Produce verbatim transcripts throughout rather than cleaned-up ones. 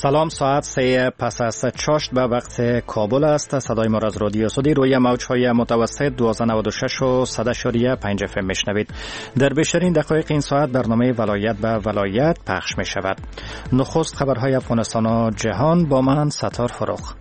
سلام، ساعت سه پس از چاشت به وقت کابل است. صدای ما از رادیو سعودی روی موج‌های متوسط دویست و نود و شش و صد و پنج اف ام میشنوید. در بیشترین دقایق این ساعت برنامه ولایت به ولایت پخش می شود. نخست خبرهای افغانستان و جهان با من ستار فروخ.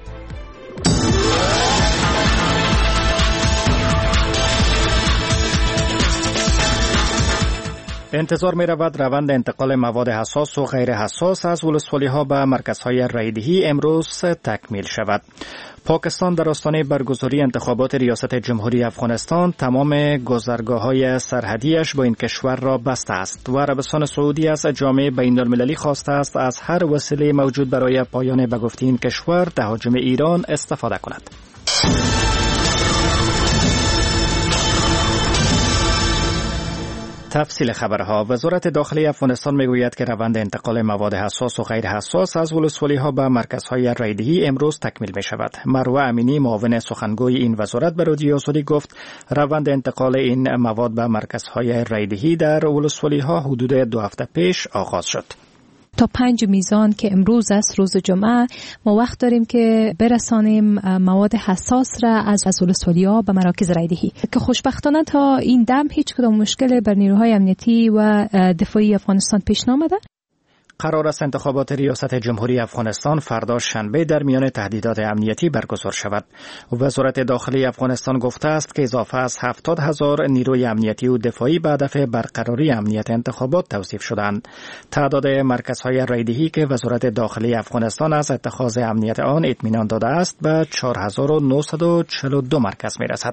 انتظار می رود روند انتقال مواد حساس و غیر حساس از ولسوالی ها به مرکزهای رایدهی امروز تکمیل شود. پاکستان در آستانه برگزاری انتخابات ریاست جمهوری افغانستان تمام گذرگاه های سرحدیش با این کشور را بسته است و عربستان سعودی از جامعه بین المللی خواسته است از هر وسیله موجود برای پایان به گفته این کشور تهاجم ایران استفاده کند. تفصیل خبرها. وزارت داخلی افغانستان میگوید که روند انتقال مواد حساس و غیر حساس از ولسوالی ها به مرکزهای رایدهی امروز تکمیل می شود. مروه امینی معاون سخنگوی این وزارت به رادیو سعودی گفت روند انتقال این مواد به مرکزهای رایدهی در ولسوالی ها حدود دو هفته پیش آغاز شد. تا پنج میزان که امروز است، روز جمعه، ما وقت داریم که برسانیم مواد حساس را از از ولسوالی‌ها به مراکز رایدهی که خوشبختانه تا این دم هیچ کدام مشکل بر نیروهای امنیتی و دفاعی افغانستان پیش نآمده. قرار است انتخابات ریاست جمهوری افغانستان فردا شنبه در میان تهدیدات امنیتی برگزار شود. وزارت داخلی افغانستان گفته است که اضافه از هفتاد هزار نیروی امنیتی و دفاعی به هدف برقراری امنیت انتخابات توصیف شدند. تعداد مرکزهای رایدهی که وزارت داخلی افغانستان از اتخاذ امنیت آن اطمینان داده است به چهار هزار و نهصد و چهل و دو مرکز میرسد.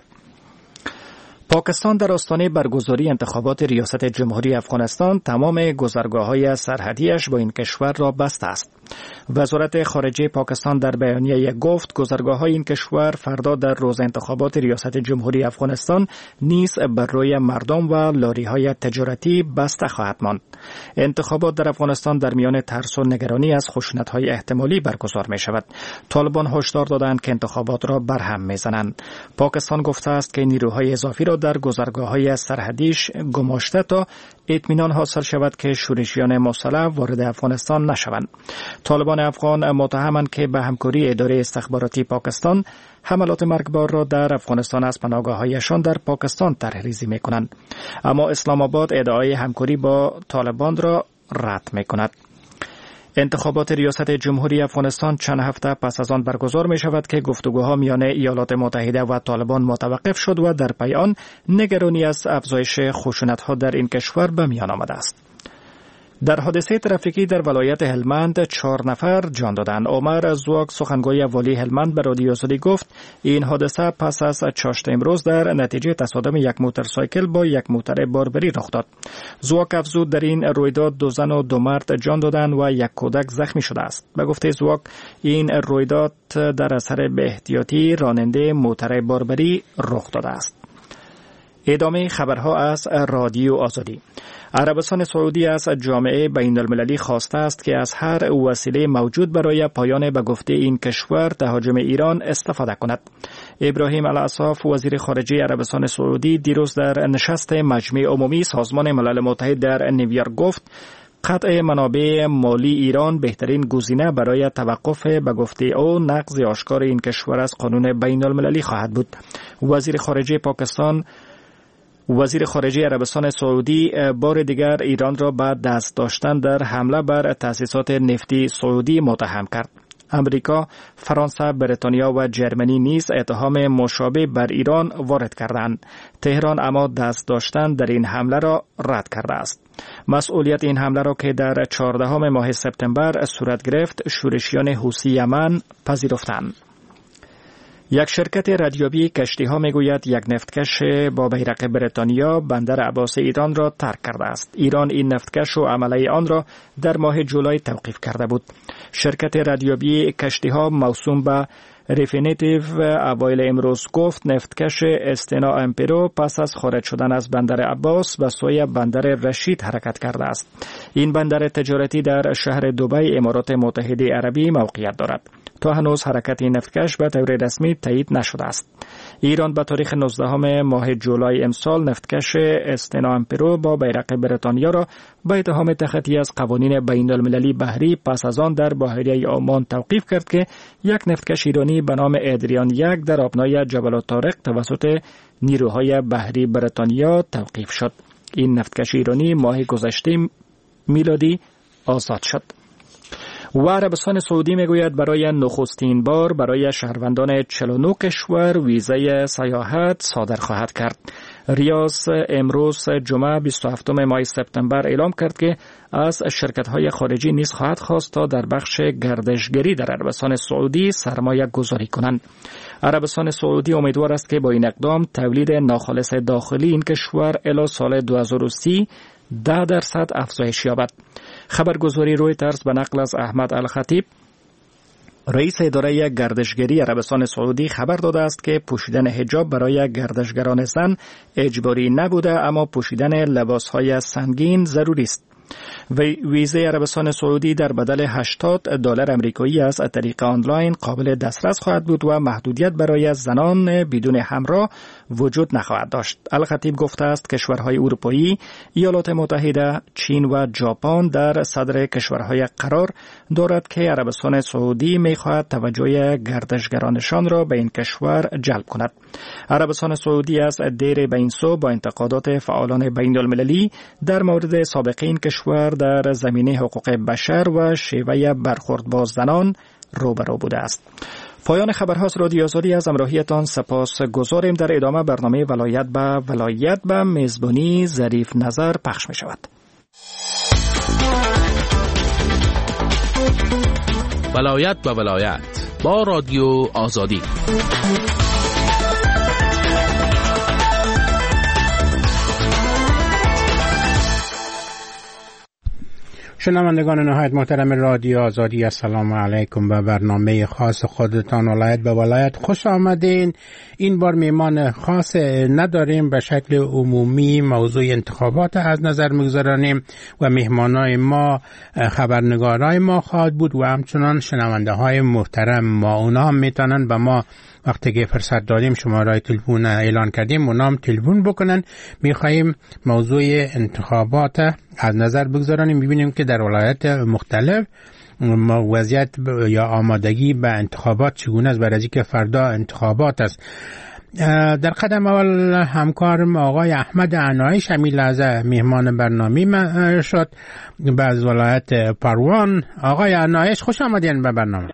پاکستان در آستانه برگزاری انتخابات ریاست جمهوری افغانستان تمام گذرگاه‌های سرحدیش با این کشور را بسته است. وزارت خارجه پاکستان در بیانیه گفت گذرگاه‌های این کشور فردا در روز انتخابات ریاست جمهوری افغانستان نیز بر روی مردم و لاری‌های تجارتی بسته خواهد ماند. انتخابات در افغانستان در میان ترس و نگرانی از خشونت‌های احتمالی برگزار می‌شود. طالبان هشدار دادند که انتخابات را برهم می‌زنند. پاکستان گفته است که نیروهای اضافی را در گذرگاه‌های سرحدیش گماشته تا اطمینان حاصل شود که شورشیان مسلح وارد افغانستان نشوند. طالبان افغان متهمند که به همکاری اداره استخباراتی پاکستان حملات مرگبار را در افغانستان از پناهگاه‌هایشان در پاکستان طرح‌ریزی می‌کنند. اما اسلام آباد ادعای همکاری با طالبان را رد می‌کند. انتخابات ریاست جمهوری افغانستان چند هفته پس از آن برگزار می شود که گفتگوها میان ایالات متحده و طالبان متوقف شد و در پی آن نگرانی از افزایش خشونت‌ها در این کشور به میان آمده است. در حادثه ترافیکی در ولایت هلمند چهار نفر جان دادند. عمر زواک سخنگوی والی هلمند به رادیو سعودی گفت این حادثه پس از چاشت امروز در نتیجه تصادم یک موتورسایکل با یک موتر باربری رخ داد. زواک افزود در این رویداد دو زن و دو مرد جان دادند و یک کودک زخمی شده است. به گفته زواک این رویداد در اثر بی احتیاطی راننده موتر باربری رخ داده است. ادامه خبرها از رادیو آزادی. عربستان سعودی از جامعه بین المللی خواسته است که از هر وسیله موجود برای پایان به گفته این کشور تهاجم ایران استفاده کند. ابراهیم الاصاف وزیر خارجه عربستان سعودی دیروز در نشست مجمع عمومی سازمان ملل متحد در نیویورک گفت قطع منابع مالی ایران بهترین گزینه برای توقف به گفته او نقض آشکار این کشور از قانون بین المللی خواهد بود. وزیر خارجه پاکستان وزیر خارجه عربستان سعودی بار دیگر ایران را به دست داشتن در حمله بر تأسیسات نفتی سعودی متهم کرد. امریکا، فرانسه، بریتانیا و جرمنی نیز اتهام مشابه بر ایران وارد کردند. تهران اما دست داشتن در این حمله را رد کرده است. مسئولیت این حمله را که در چهاردهم ماه سپتامبر صورت گرفت شورشیان حوثی یمن پذیرفتند. یک شرکت ردیابی کشتی‌ها میگوید یک نفتکش با بیرق بریتانیا بندر عباس ایران را ترک کرده است. ایران این نفتکش و عمله آن را در ماه جولای توقیف کرده بود. شرکت ردیابی کشتی‌ها موسوم به ریفینیتیو اوایل امروز گفت نفتکش استنا امپرو پس از خارج شدن از بندر عباس به سوی بندر رشید حرکت کرده است. این بندر تجارتی در شهر دبی امارات متحده عربی موقعیت دارد. تا هنوز حرکت نفتکش به طور رسمی تایید نشده است. ایران به تاریخ نوزدهم ماه جولای امسال نفتکش استنا امپرو با بیرق بریتانیا را به اتهام تخطی از قوانین بین المللی بحری پس از آن در بحیره عمان توقیف کرد که یک نفتکش ایرانی به نام ادریان یک در آبنای جبل الطارق توسط نیروهای بحری بریتانیا توقیف شد. این نفتکش ایرانی ماه گذشته میلادی آزاد شد. و عربستان سعودی میگوید برای نخستین بار برای شهروندان چهل و نه کشور ویزای سیاحت صادر خواهد کرد. ریاض امروز جمعه بیست و هفتم ماه سپتامبر اعلام کرد که از شرکت‌های خارجی نیز خواهد خواست تا در بخش گردشگری در عربستان سعودی سرمایه گذاری کنند. عربستان سعودی امیدوار است که با این اقدام تولید ناخالص داخلی این کشور الی سال دو هزار و سی ده درصد افزایش یابد. خبرگزاری رویترز به نقل از احمد الخطیب رئیس اداره گردشگری عربستان سعودی خبر داده است که پوشیدن حجاب برای گردشگران زن اجباری نبوده، اما پوشیدن لباسهای سنگین ضروری است. ویزه عربستان سعودی در بدل هشتاد دلار آمریکایی از طریق آنلاین قابل دسترس خواهد بود و محدودیت برای زنان بدون همراه وجود نخواهد داشت. الخطیب گفته است کشورهای اروپایی، ایالات متحده، چین و ژاپن در صدر کشورهای قرار دارد که عربستان سعودی می‌خواهد توجه گردشگرانشان را به این کشور جلب کند. عربستان سعودی از دیر به این سو با انتقادات فعالان بین المللی در مورد سابقه این کشور در زمینه حقوق بشر و شیوه برخورد با زنان روبرو بوده است. پایان خبرهاست. رادیو آزادی از همراهیتان سپاس گزاریم. در ادامه برنامه ولایت به ولایت به میزبانی ظریف نظر پخش می شود. ولایت به ولایت با رادیو آزادی. شنوندگان نهایت محترم رادیو آزادی، السلام علیکم. به برنامه خاص خودتان ولایت به ولایت خوش آمدین. این بار میمان خاص نداریم، به شکل عمومی موضوع انتخابات از نظر میگذارانیم و مهمانای ما خبرنگارای ما خواهد بود و همچنان شنونده های محترم ما. اونا هم میتونن به ما وقتی که فرصت داریم شماره تلفن اعلان کردیم اونا هم تلفن بکنن. میخواییم موضوع انتخابات از نظر بگذارانیم، ببینیم که در ولایت مختلف وضعیت یا آمادگی به انتخابات چگونه است، برای که فردا انتخابات است. در قدم اول همکارم آقای احمد عنایش همین لحظه مهمان برنامه شد از ولایت پروان. آقای عنایش خوش آمدین به برنامه.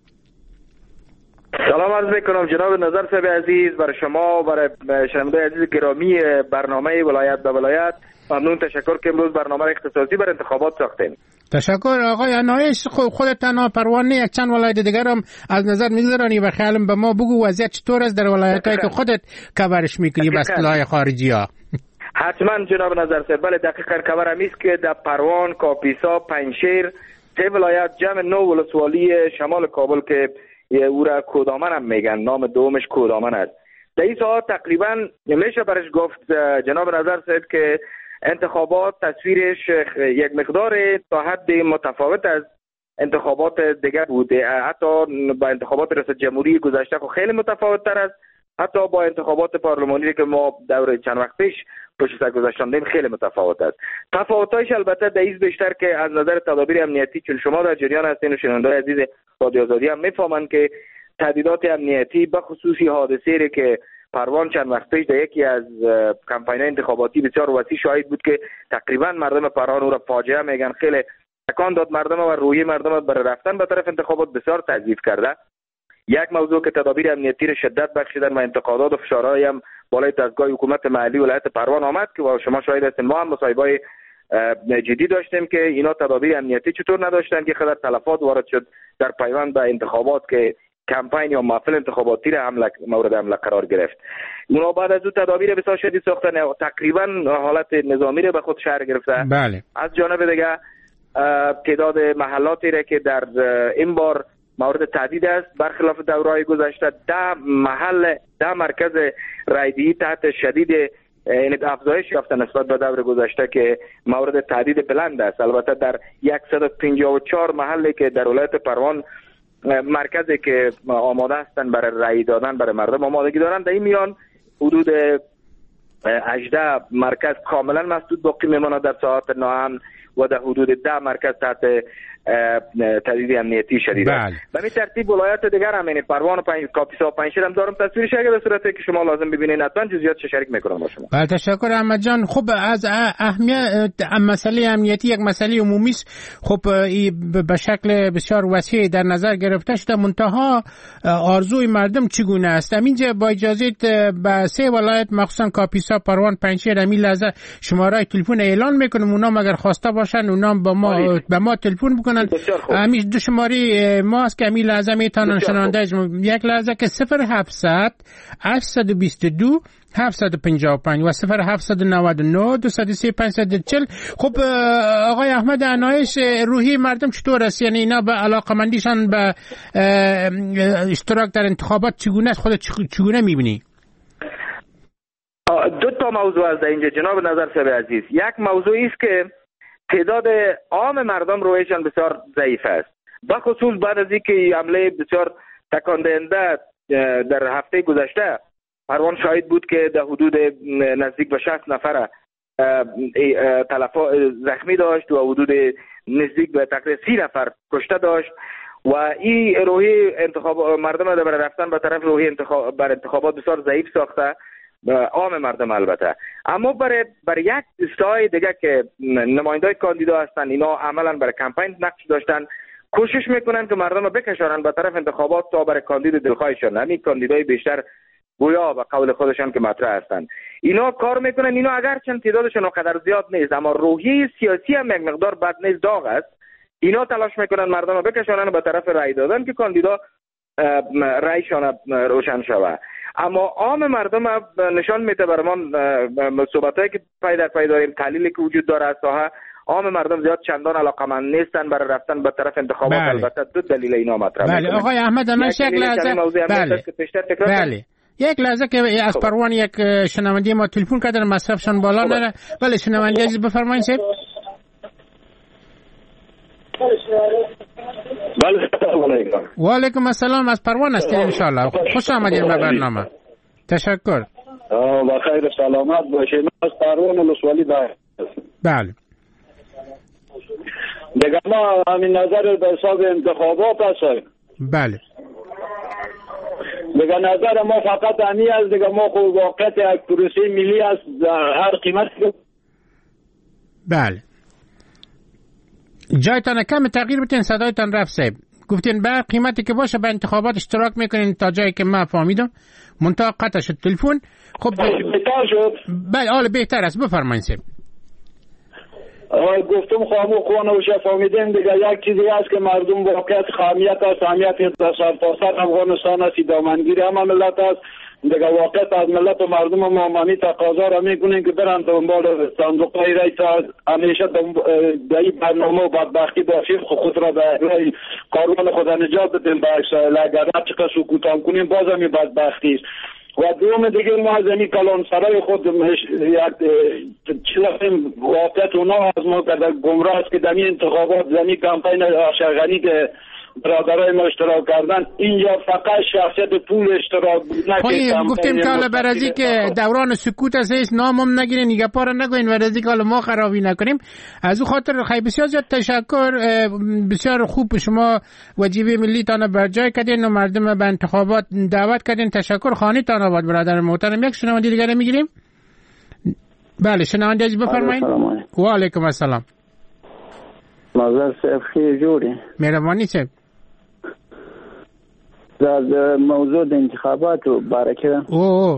سلام عرض میکنم جناب نظر صاحب عزیز، برای شما و برای شنوندگان عزیز گرامی برنامه ولایت به ولایت ممنون. تشکر که امروز برنامه اختصاصی برای انتخابات ساختین. تشکر آقای عنایش. خودت تنها پروان نه، یک چند ولایت دیگر هم از نظر میگذرانی و خیالم به ما بگو وضعیت چطور است در ولایتایی که خودت کاورش میکنی به اصطلاح خارجی ها. حتما جناب نظر صاحب، بله دقیقاً کاورم است که در پروان، کاپیسا، پنجشیر سه ولایت جمع نو ولسوالی شمال کابل که او را کودامن هم میگن، نام دومش کودامن است. در این ساعت تقریبا میشه برش گفت جناب نظر صاحب که انتخابات تصویرش یک مقدار تا حد متفاوت از انتخابات دیگه بوده. حتی با انتخابات ریاست جمهوری گذشته خو خیلی متفاوت تر است، حتی با انتخابات پارلمانی که ما دور چند وقت پیش پشت سر گذاشتیم خیلی متفاوت است. تفاوتایش البته در این بیشتر که از نظر تدابیر امنیتی، چون شما در جریان هستین و شنوندگان عزیز رادیو آزادی هم میفهمن که تهدیدات امنیتی به خصوصی حادثه‌ای که پروان چند وقت پیش در یکی از کمپاین‌های انتخاباتی بسیار وسیع شاهد بود که تقریبا مردم پروان او را فاجعه میگن، خیلی تکان داد مردم و روی مردم برای رفتن به طرف انتخابات بسیار تضعیف کرده. یک موضوع که تدابیر امنیتی را شدت بخشیدن و انتقادات و فشارهای هم بالای دستگاه حکومت محلی ولایت پروان آمد که شما شاهد هستین. ما هم مصاحبه‌های جدی داشتیم که اینا تدابیر امنیتی چطور نداشتن که خدای تلفات وارد شد در پیوند به انتخابات که کمپاین یا محفل انتخاباتی را حمله مورد حمله قرار گرفت. اونا بعد از اون تدابیر بسیار شدید ساختن، تقریبا حالت نظامی را به خود شهر گرفته. بله. از جانب دیگه تعداد محلاتی را که در این بار مورد تهدید است. برخلاف دورهای گذشته ده محل ده مرکز رایدهی تحت شدید این افزایش یافته نسبت به دور گذشته که مورد تهدید بلند است. البته در صد و پنجاه و چهار محلی که در ولایت پروان مرکزی که آماده هستند برای رای دادن برای مردم آمادگی دارند، در این میان حدود هجده مرکز کاملا مسدود باقی میماند در ساعات ناامن و در حدود ده مرکز تحت تهدید امنیتی شدید است. به این ترتیب ولایت دیگر هم یعنی پروان و پنج کاپیسا و پنجشیر هم دارم تصویرش، اگه به صورتی که شما لازم ببینید حتما جزئیاتش شریک میکنم با شما. بله تشکر احمد جان. خب از اهمیت مسئله امنیتی یک مسئله عمومی است، خب به شکل بسیار وسیع در نظر گرفته شده، منتها آرزوی مردم چگونه است؟ همینجا با اجازه به سه ولایت مخصوصا کاپیسا، پروان، پنجشیر همین لحظه شماره تلفن اعلان میکنم، اونا اگر خواسته باشن اونا با ما به ما تلفن بکنن. همین دو شماره ما است که همین لحظه میتونن شنونده یک لحظه که صفر هفتصد هشتصد و بیست و دو هفتصد و پنجاه و پنج و صفر هفتصد و نود و نه دویست و سه پانصد و چهل. خب آقای احمد عنایش، روحی مردم چطور است؟ یعنی اینا به علاقمندیشان به اشتراک در انتخابات چگونه است؟ خودت چگونه میبینی؟ دو تا موضوع است اینجا جناب نظر صاحب عزیز. یک موضوعی است که تعداد عام مردم رویشان بسیار ضعیف است، بخصوص بعد از اینکه حمله بسیار تکان دهنده در هفته گذشته پروان شاهد بود که در حدود نزدیک به شصت نفر تلفات زخمی داشت و حدود نزدیک به تقریبا سی نفر کشته داشت و این روحی انتخاب مردم برای رفتن به طرف روحی انتخاب بر انتخابات بسیار ضعیف ساخته، عام مردم البته. اما برای برای یک استای دیگه که نمایندای کاندیدا هستن، اینا عملا برای کمپین نقش داشتن، کوشش میکنن که مردم رو بکشانن به طرف انتخابات تا برای کاندید دلخواهشان، همین کاندیدای بیشتر گویا به قول خودشان که مطرح هستن، اینا کار میکنن. اینا اگرچه تعدادشون اونقدر زیاد نیست اما روحیه سیاسی هم یک مقدار بد نیست، داغ است. اینا تلاش میکنن مردم رو بکشانن به طرف رای دادن که کاندیدا رایشان روشن شود. اما عام مردم نشان میده برمان صحبتایی که پیدا پیدا داریم، تحلیلی که وجود داره از ساحه، عام مردم زیاد چندان علاقمند نیستن برای رفتن به طرف انتخابات. بله. البته دو دلیل اینا مطرح بله میکنن. آقای احمد عنایش یک لحظه بله بله یک لحظه که از پروان یک شنونده ما تلفن کردن، مصرفشان بالا نره. بله شنونده عزیز بفرمایید سید. بله سلام علیکم. و علیکم السلام، از پروان هستین ان شاء الله. خوش آمدید به برنامه. تشکر. با خیر سلامت باشید. از پروان ولسوالی دار. بله. دیگه ما همین نظر به حساب انتخابات هست. بله. دیگه نظر ما فقط همی است، دیگه ما خود واقعیت یک پروسه ملی است هر قیمت. بله. جایتان کم تغییر بتین، صدایتان رفت صاحب. گفتین به قیمتی که باشه به انتخابات اشتراک میکنین تا جایی که من فهمیدم. منتها قطع شد تلفن. خب بهتر شد. بله حالا بهتر است، بفرمایید صاحب. گفتم خامو خوانه و شفامیدیم دیگه یک چیزی هست که مردم واقعیت خامیت است، خامیت سرتاسر افغانستان است، دامنگیری همه ملت است. دیگه واقعیت از ملت و مردم مامانی تقاضا را میکنیم که برن دنبال صندوقهای رای تا همیشه در این برنامه و بدبختی باشیم خود را به کاروان خود نجات بدیم به اکسایل. اگر هر چقدر سکوت هم کنیم باز هم بدبختی است. و دوم دیگه ما از این کلان سرای خود چیزیم واقعیت اونا از ما کردن گمراه است که در این انتخابات زمین کمپین آشغانی که برادرای ما اشتراک کردن، اینجا فقط شخصیت پول اشتراک نکنید. گفتیم که حالا برازی که دوران سکوت است هیچ نامم نگیرین، نگه پارا نگوین، برازی که حالا ما خرابی نکنیم. از او خاطر خیلی بسیار زیاد تشکر. بسیار خوب شما وجیبه ملی تان بر جای کردین و مردم به انتخابات دعوت کردین. تشکر. خانه تان آباد برادر محترم. یک شنونده دیگر میگیریم. بله شنونده عزیز بفرمایید. و علیکم السلام. نظر صاحب خیلی جوری مهربانی صاحب. در موضوع انتخابات و برکه او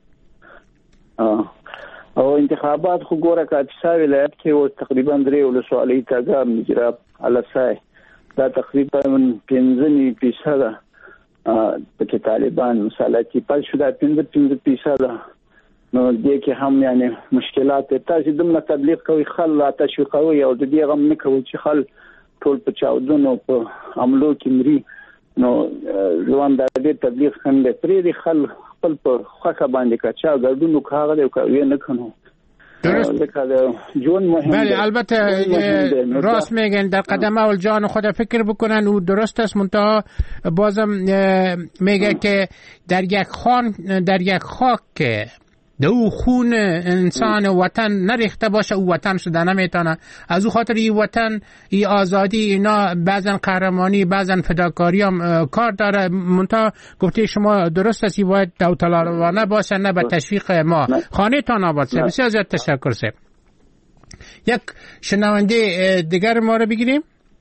او انتخابات خو ګوره کاپیسا ولایت کې او تقریبا درې ولسوالۍ تګاب نجراب علسای دا تقریبا پنځه فیصده پکې طالبان مسالتي پل شو دا پنځه پنځه فیصده نو دې کې هم یعنی مشکلات تاسو دمه تبلیغ کوي خل تشویقوي او د دې غم نه کوي چې خل ټول په چاودنو په عملو کې مري نو ځوان د دې تبلیغ څنګه پرې دی خل خپل په خوخه باندې کچا ګردونو کاغه دی کوي نه کنو درست. جون مهم بله البته راست میگن در قدم اول جان خود فکر بکنن و درست است، منتها بازم میگه که در یک خان در یک خاک که دو خون انسان وطن نریخته باشه او وطن شده نمیتونه. از او خاطر این وطن این آزادی اینا بعضن قهرمانی بعضن فداکاری هم کار داره، منتها گفته شما درست است باید داوطلبانه باشه نه به تشویق ما. خانه تان آباد سه. بسیار زیاد تشکر سه. یک شنونده دیگر ما رو بگیریم.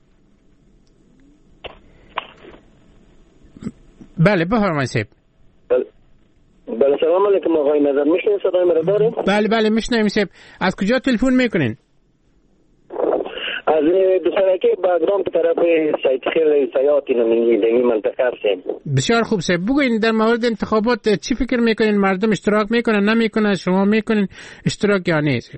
بله بفرمایید سه. بله سلام علیکم آقای نظر، میشنید صدای مرا دارین؟ بله بله میشنیم سیب. از کجا تلفن میکنین؟ از دوسرکی باگرام به طرف سید خیر سیاتی نمینگی دمی منطقه هستیم. بسیار خوب سیب. بگوین در مورد انتخابات چی فکر میکنین؟ مردم اشتراک میکنن نمیکنن؟ شما میکنین اشتراک یا نیست؟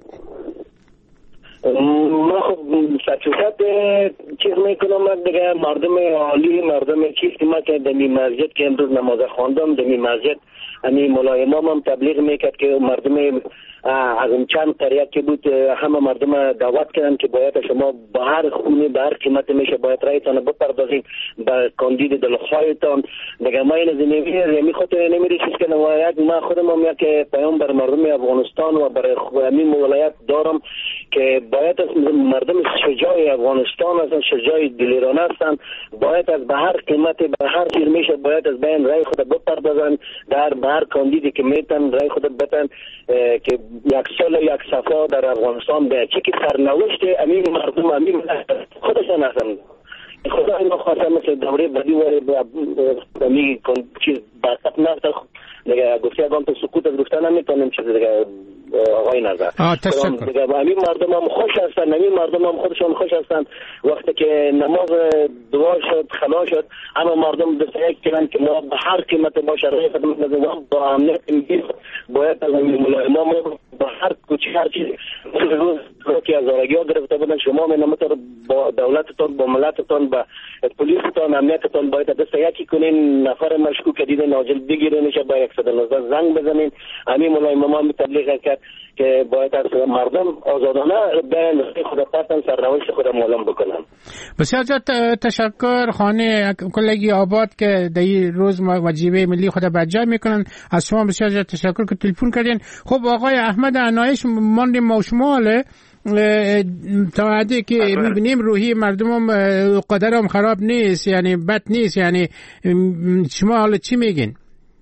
ما خب سچوکت چیز میکنم دیگه مردم عالی مردم چیزی ما که دمی مسجد که امروز نماز خواندم دمی مسجد امی مولای امام هم تبلیغ میکرد که مردم از اون چند طریق که بود همه مردم دعوت کردن که باید شما با هر خونه به هر قیمت میشه باید رایتان بپردازید به کاندید دلخواهتان دیگه ما این زمینی می خاطر نمیری چیز که نمایت ما خودم هم یک پیام بر مردم افغانستان و برای همین ولایت دارم که باید از مردم شجاع افغانستان هستن، شجاع دلیرانه هستن، باید از به هر قیمت به هر چیز میشه باید از بین رای خود بپردازن در به هر کاندیدی که میتن رای خود بتن که یک سال یک صفا در افغانستان به چی که سرنوشت امین مردم امین خودشان هستن. خدا اینا خواستم مثل دوره بدی و امین چیز برکت نفت دیگه گفتی اگم تو سکوت از گفتن نمیتونم چیز دیگه آقای نظر دیگه امین مردم هم خوش هستن، امین مردم هم خودشان خوش هستن. وقتی که نماز دعا شد خلا شد اما مردم دستیک کردن که ما به هر قیمت باشه رای خدمت نظام با امنیت میگیر باید از امین مولا امام با هر کوچی هر چیز روز که از آرگی ها گرفته بودن شما منامتر با دولتتان با ملتتان با پلیستان امنیتتان باید دست یکی کنین نفر مشکوک دیدن ناجل بگیرینش با یک صد و نوزده زنگ بزنین. امین مولا امام تبلیغ کرد که باید از مردم آزادانه بین خود پرتن سرنوشت خود معلوم بکنن. بسیار زیاد تشکر خانه کلگی آباد که در این روز وجیبه ملی خود بجا میکنن. از شما بسیار زیاد تشکر که تلفن کردین. خب آقای احمد عنایش ماندیم ما شماله تا حدی که میبینیم روحی مردم هم قدر هم خراب نیست، یعنی بد نیست، یعنی شما حالا چی میگین؟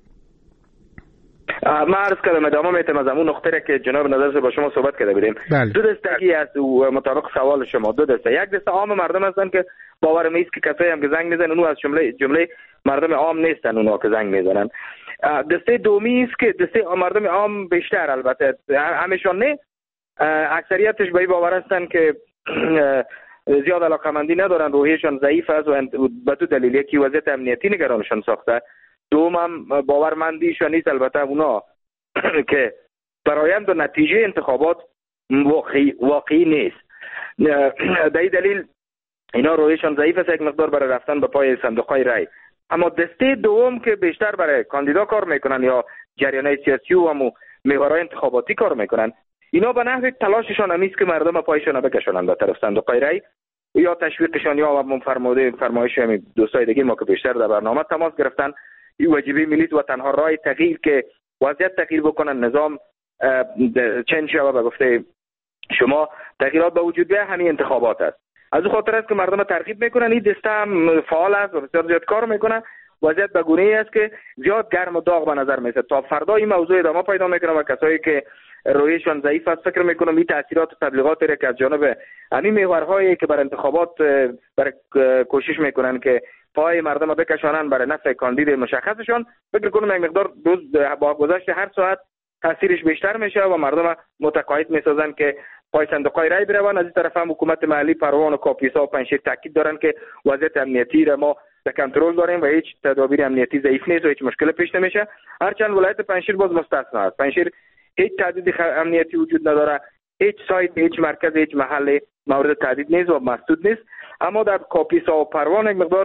ما عرض کردم ادامه میتم از همون نقطه که جناب نظر با شما صحبت کرده بودیم. دو دستگی است و مطابق سوال شما دو دسته. یک دسته عام مردم هستن که باور نیست که کسایی هم که زنگ میزنن اونو از جمله جمله مردم عام نیستن اونها که زنگ میزنن. دسته دومی است که دسته مردم عام بیشتر البته همیشون نه اکثریتش به این باور هستن که زیاد علاقمندی ندارن، روحیشان ضعیف است و به تو دلیل یکی وضعیت امنیتی نگرانشان ساخته. دوم هم باورمندیشان نیست البته اونا که برآیند و نتیجه انتخابات واقعی واقعی نیست. در این دلیل اینا رویشان ضعیف است یک مقدار برای رفتن به پای صندوق‌های رای. اما دسته دوم که بیشتر برای کاندیدا کار میکنن یا جریان‌های سیاسی و همو محورهای انتخاباتی کار میکنن، اینا به نحو تلاششان همیست که مردم پایشان بکشونن به طرف صندوق‌های رای یا تشویقشان یا فرموده فرمایش همین دوستای دیگه ما که بیشتر در برنامه تماس گرفتن. این واجبه ملی و تنها راه تغییر که وضعیت تغییر بکنن نظام چنج شود به گفته شما تغییرات به وجود بیاید همین انتخابات است. از اون خاطر است که مردم ترغیب میکنن. این دسته هم فعال است و بسیار زیاد کار میکنن. وضعیت به گونه‌ای است که زیاد گرم و داغ به نظر میاد. تا فردا این موضوع ادامه پیدا میکنه و کسایی که رویشان ضعیف است فکر میکنم این تاثیرات و تبلیغات را که از جانب همین محورهایی که بر انتخابات برای کوشش میکنن که پای مردم بکشانن برای نفع کاندید مشخصشان، فکر کنم یک مقدار روز با گذشت هر ساعت تاثیرش بیشتر میشه و مردم متقاعد میسازن که پای صندوق‌های رای بروند. از این طرف هم حکومت محلی پروان و کاپیسا و پنجشیر تاکید دارن که وضعیت امنیتی را ما در کنترل داریم و هیچ تدابیر امنیتی ضعیف نیست و هیچ مشکل پیش نمیشه. هرچند ولایت پنجشیر باز مستثنا است. پنجشیر هیچ تهدید امنیتی وجود نداره، هیچ سایت، هیچ مرکز، هیچ محل مورد تهدید نیست و مسدود نیست. اما در کاپیسا و پروان یک مقدار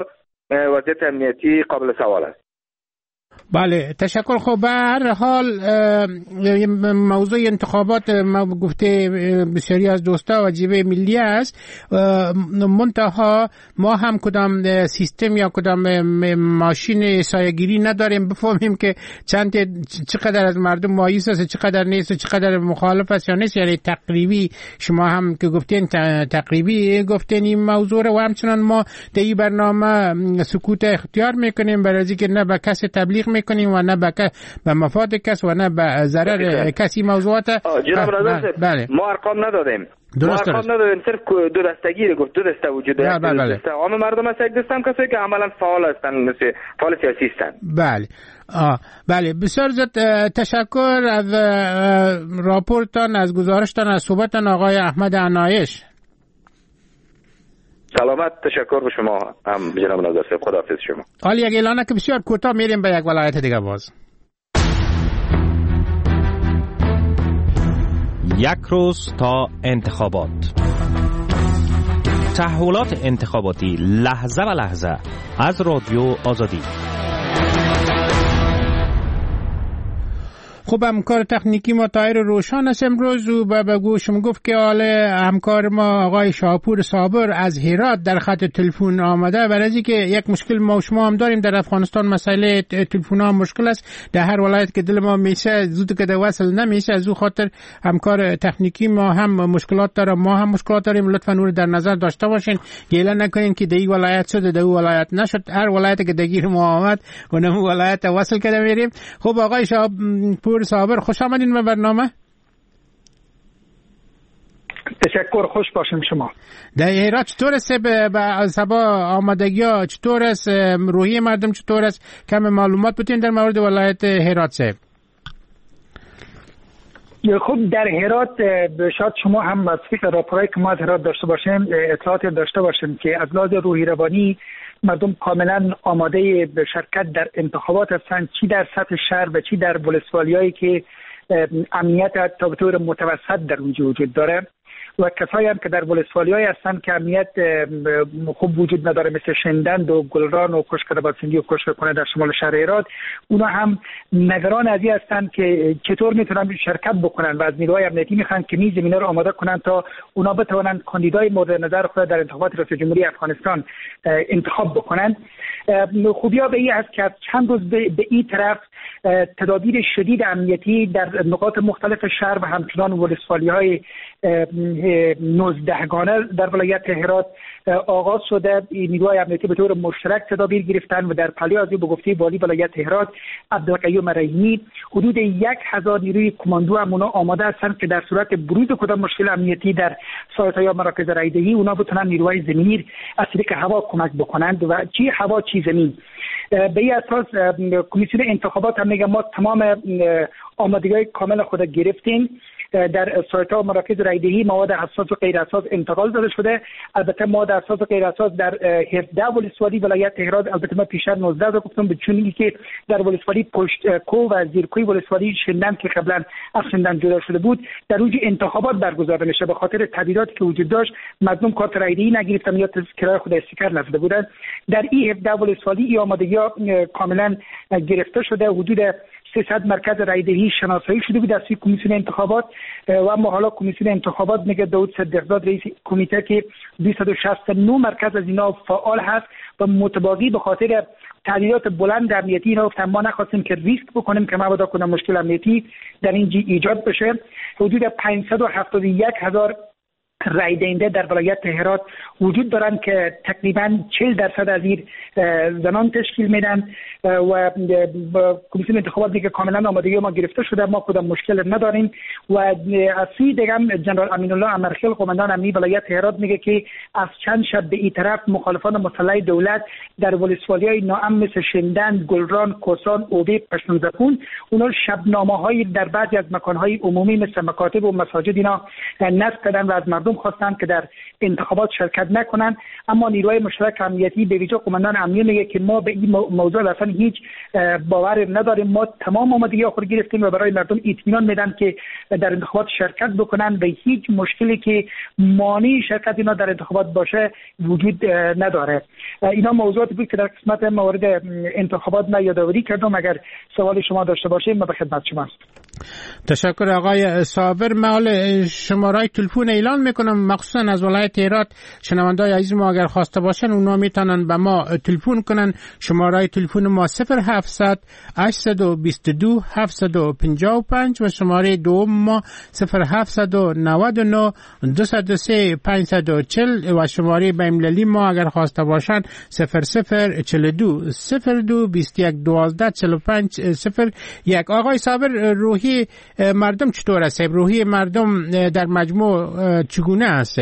وضعیت امنیتی قابل سوال است. بله تشکر. خب به هر حال موضوع انتخابات ما گفته بسیاری از دوستا واجبه ملی است، منتها ما هم کدام سیستم یا کدام ماشین سایه‌گیری نداریم بفهمیم که چند چقدر از مردم مایوس است، چقدر نیست، چقدر مخالف است یا نیست. یعنی تقریبی شما هم که گفتین تقریبی گفتین این موضوع رو، و همچنان ما در این برنامه سکوت اختیار میکنیم برای اینکه نه به کسی تبلیغ میکنیم و نه به مفاد کس و نه به ضرر کسی موضوعات. جناب رضا بله. ما ارقام ندادیم، درست ما ارقام ندادیم، صرف دو دستگی گفت، دو دسته وجود داره. بله بله. دسته عام مردم است، یک دسته هم کسایی که عملا فعال هستن، مثل فعال سیاسی هستن. بله. آه بله بسیار زیاد تشکر از راپورتان، از گزارشتان، از صحبتتان آقای احمد عنایش. سلامت. تشکر به شما هم جناب ناظر صاحب. خداحافظ شما. حالا یک اعلانه که بسیار کوتاه میریم به یک ولایت دیگه باز. یک روز تا انتخابات. تحولات انتخاباتی لحظه به لحظه از رادیو آزادی. خب همکار تکنیکی ما طاهر روشن است امروز و به گوشم گفت که حال همکار ما آقای شاپور صابر از هرات در خط تلفن آمده، برای اینکه یک مشکل ما و شما هم داریم در افغانستان، مسئله تلفن ها مشکل است در هر ولایت که دل ما میشه زود که در وصل نمیشه، از او خاطر همکار تکنیکی ما هم مشکلات داره، ما هم مشکلات داریم. لطفا اون رو در نظر داشته باشین، گله نکنین که در این ولایت شد در اون ولایت نشد، هر ولایت که درگیر ما آمد اون ولایت وصل کرده میریم. خب آقای شاپور صابر خوش آمدین به برنامه. تشکر، خوش باشیم شما. در هرات چطور است به سبا آمادگی ها، چطور است روحی مردم، چطور است؟ کم معلومات بتین در مورد ولایت هرات صاحب. خب در هرات شاید شما هم از فکر راپورایی که ما از هرات داشته باشیم اطلاعات داشته باشیم که از لحاظ روحی روانی مردم کاملا آماده به شرکت در انتخابات هستند، چی در سطح شهر و چی در ولسوالیایی که امنیت تا به طور متوسط در اونجا وجود داره، و کسایی هم که در ولسوالیایی هستند که امنیت خوب وجود نداره، مثل شندند و گلران و کشک‌آبادسنگی و کشک‌کنه در شمال شهر هرات، اونا هم نگران از این هستند که چطور میتونن شرکت بکنن و از نیروهای امنیتی میخوان که میز اینا رو آماده کنن تا اونا بتوانند کاندیدای مورد نظر خود در انتخابات ریاست جمهوری افغانستان انتخاب بکنن. خوبیا به این است که از چند روز به این طرف تدابیر شدید امنیتی در نقاط مختلف شهر و همچنان ولسوالی‌های نوزدهگانه در ولایت هرات آغاز شده. نیروهای امنیتی به طور مشترک تدابیر گرفتن و در پلیازی به گفته والی ولایت هرات عبدالقیوم رحیمی حدود یک هزار نیروی کماندو هم اونا آماده هستند که در صورت بروز کدام مشکل امنیتی در سایت‌ها یا مراکز رایدهی اونا بتونن نیروهای زمینی از طریق هوا کمک بکنند و چی هوا چی زمین. به این اساس کمیسیون انتخابات هم میگه ما تمام آمادگی‌های کامل خود گرفتیم. در سایت‌ها و مراکز رایدهی مواد حساس و غیر حساس انتقال داده شده. البته مواد حساس و غیر حساس در هفده ولسوالی ولایت تهران، البته ما پیشتر نوزده رو گفتم، به چونی که در ولسوالی پشت کو و زیرکوی ولسوالی شندن که قبلا از شندن جدا شده بود در اوج انتخابات برگزار میشه. به خاطر تغییراتی که وجود داشت مردم کارت رایدهی نگرفتن یا تذکره خود استیکر نزده بودن. در این هفده ولسوالی این آمادگی‌ها کاملا گرفته شده. حدود سیصد مرکز رایدهی شناسایی شده بود از سوی کمیسیون انتخابات و اما حالا کمیسیون انتخابات میگه داود صدیقزاد رئیس کمیته که دویست و شصت و نه مرکز از اینا فعال هست و متباقی به خاطر تغییرات بلند امنیتی اینا گفتن ما نخواستیم که ریسک بکنیم که مبادا کنه مشکل امنیتی در این ایجاد بشه. حدود پانصد و هفتاد و یک هزار رای دهنده در ولایت هرات وجود دارند که تقریبا چهل درصد از این زنان تشکیل میدن و کمیسیون انتخابات میگه کاملا آمادگی ما گرفته شده، ما کدام مشکل نداریم. و از سوی دیگه هم جنرال امین الله امرخیل قماندان امنی ولایت هرات میگه که از چند شب به این طرف مخالفان مسلح دولت در ولسوالی‌های ناامن مثل شندند، گلران، کوسان، اوبه، پشتونزپون اونا شبنامه‌های در بعضی از مکان‌های عمومی مثل مکاتب و مساجد اینا نصب کردن و از مردم خواستن که در انتخابات شرکت نکنند. اما نیروهای مشترک امنیتی به ویژه قماندان امنیه میگه که ما به این موضوع اصلا هیچ باور نداریم. ما تمام آمادگی خود گرفتیم و برای مردم اطمینان میدن که در انتخابات شرکت بکنن و هیچ مشکلی که مانع شرکت اینا در انتخابات باشه وجود نداره. اینا موضوعاتی بود که در قسمت مورد انتخابات من یادآوری کردم. اگر سوال شما داشته باشید ما به خدمت شما هستم. تشکر آقای صابر. مال شماره تلفن اعلان میکنم، مخصوصا از ولایت هرات شنوندای عزیز ما اگر خواسته باشن اونا میتونن به ما تلفن کنن. شماره تلفن ما صفر هفتصد هشتصد و بیست و دو هفتصد و پنجاه و پنج و شماره دوم ما صفر هفتصد و نود و نه دویست و سه پانصد و چهل و شماره بین‌المللی ما اگر خواسته باشن صفر صفر چهل و دو صفر دو بیست و یک دوازده چهل و پنج صفر یک. آقای صابر، روحی مردم چطور است؟ روحی مردم در مجموع چگونه است؟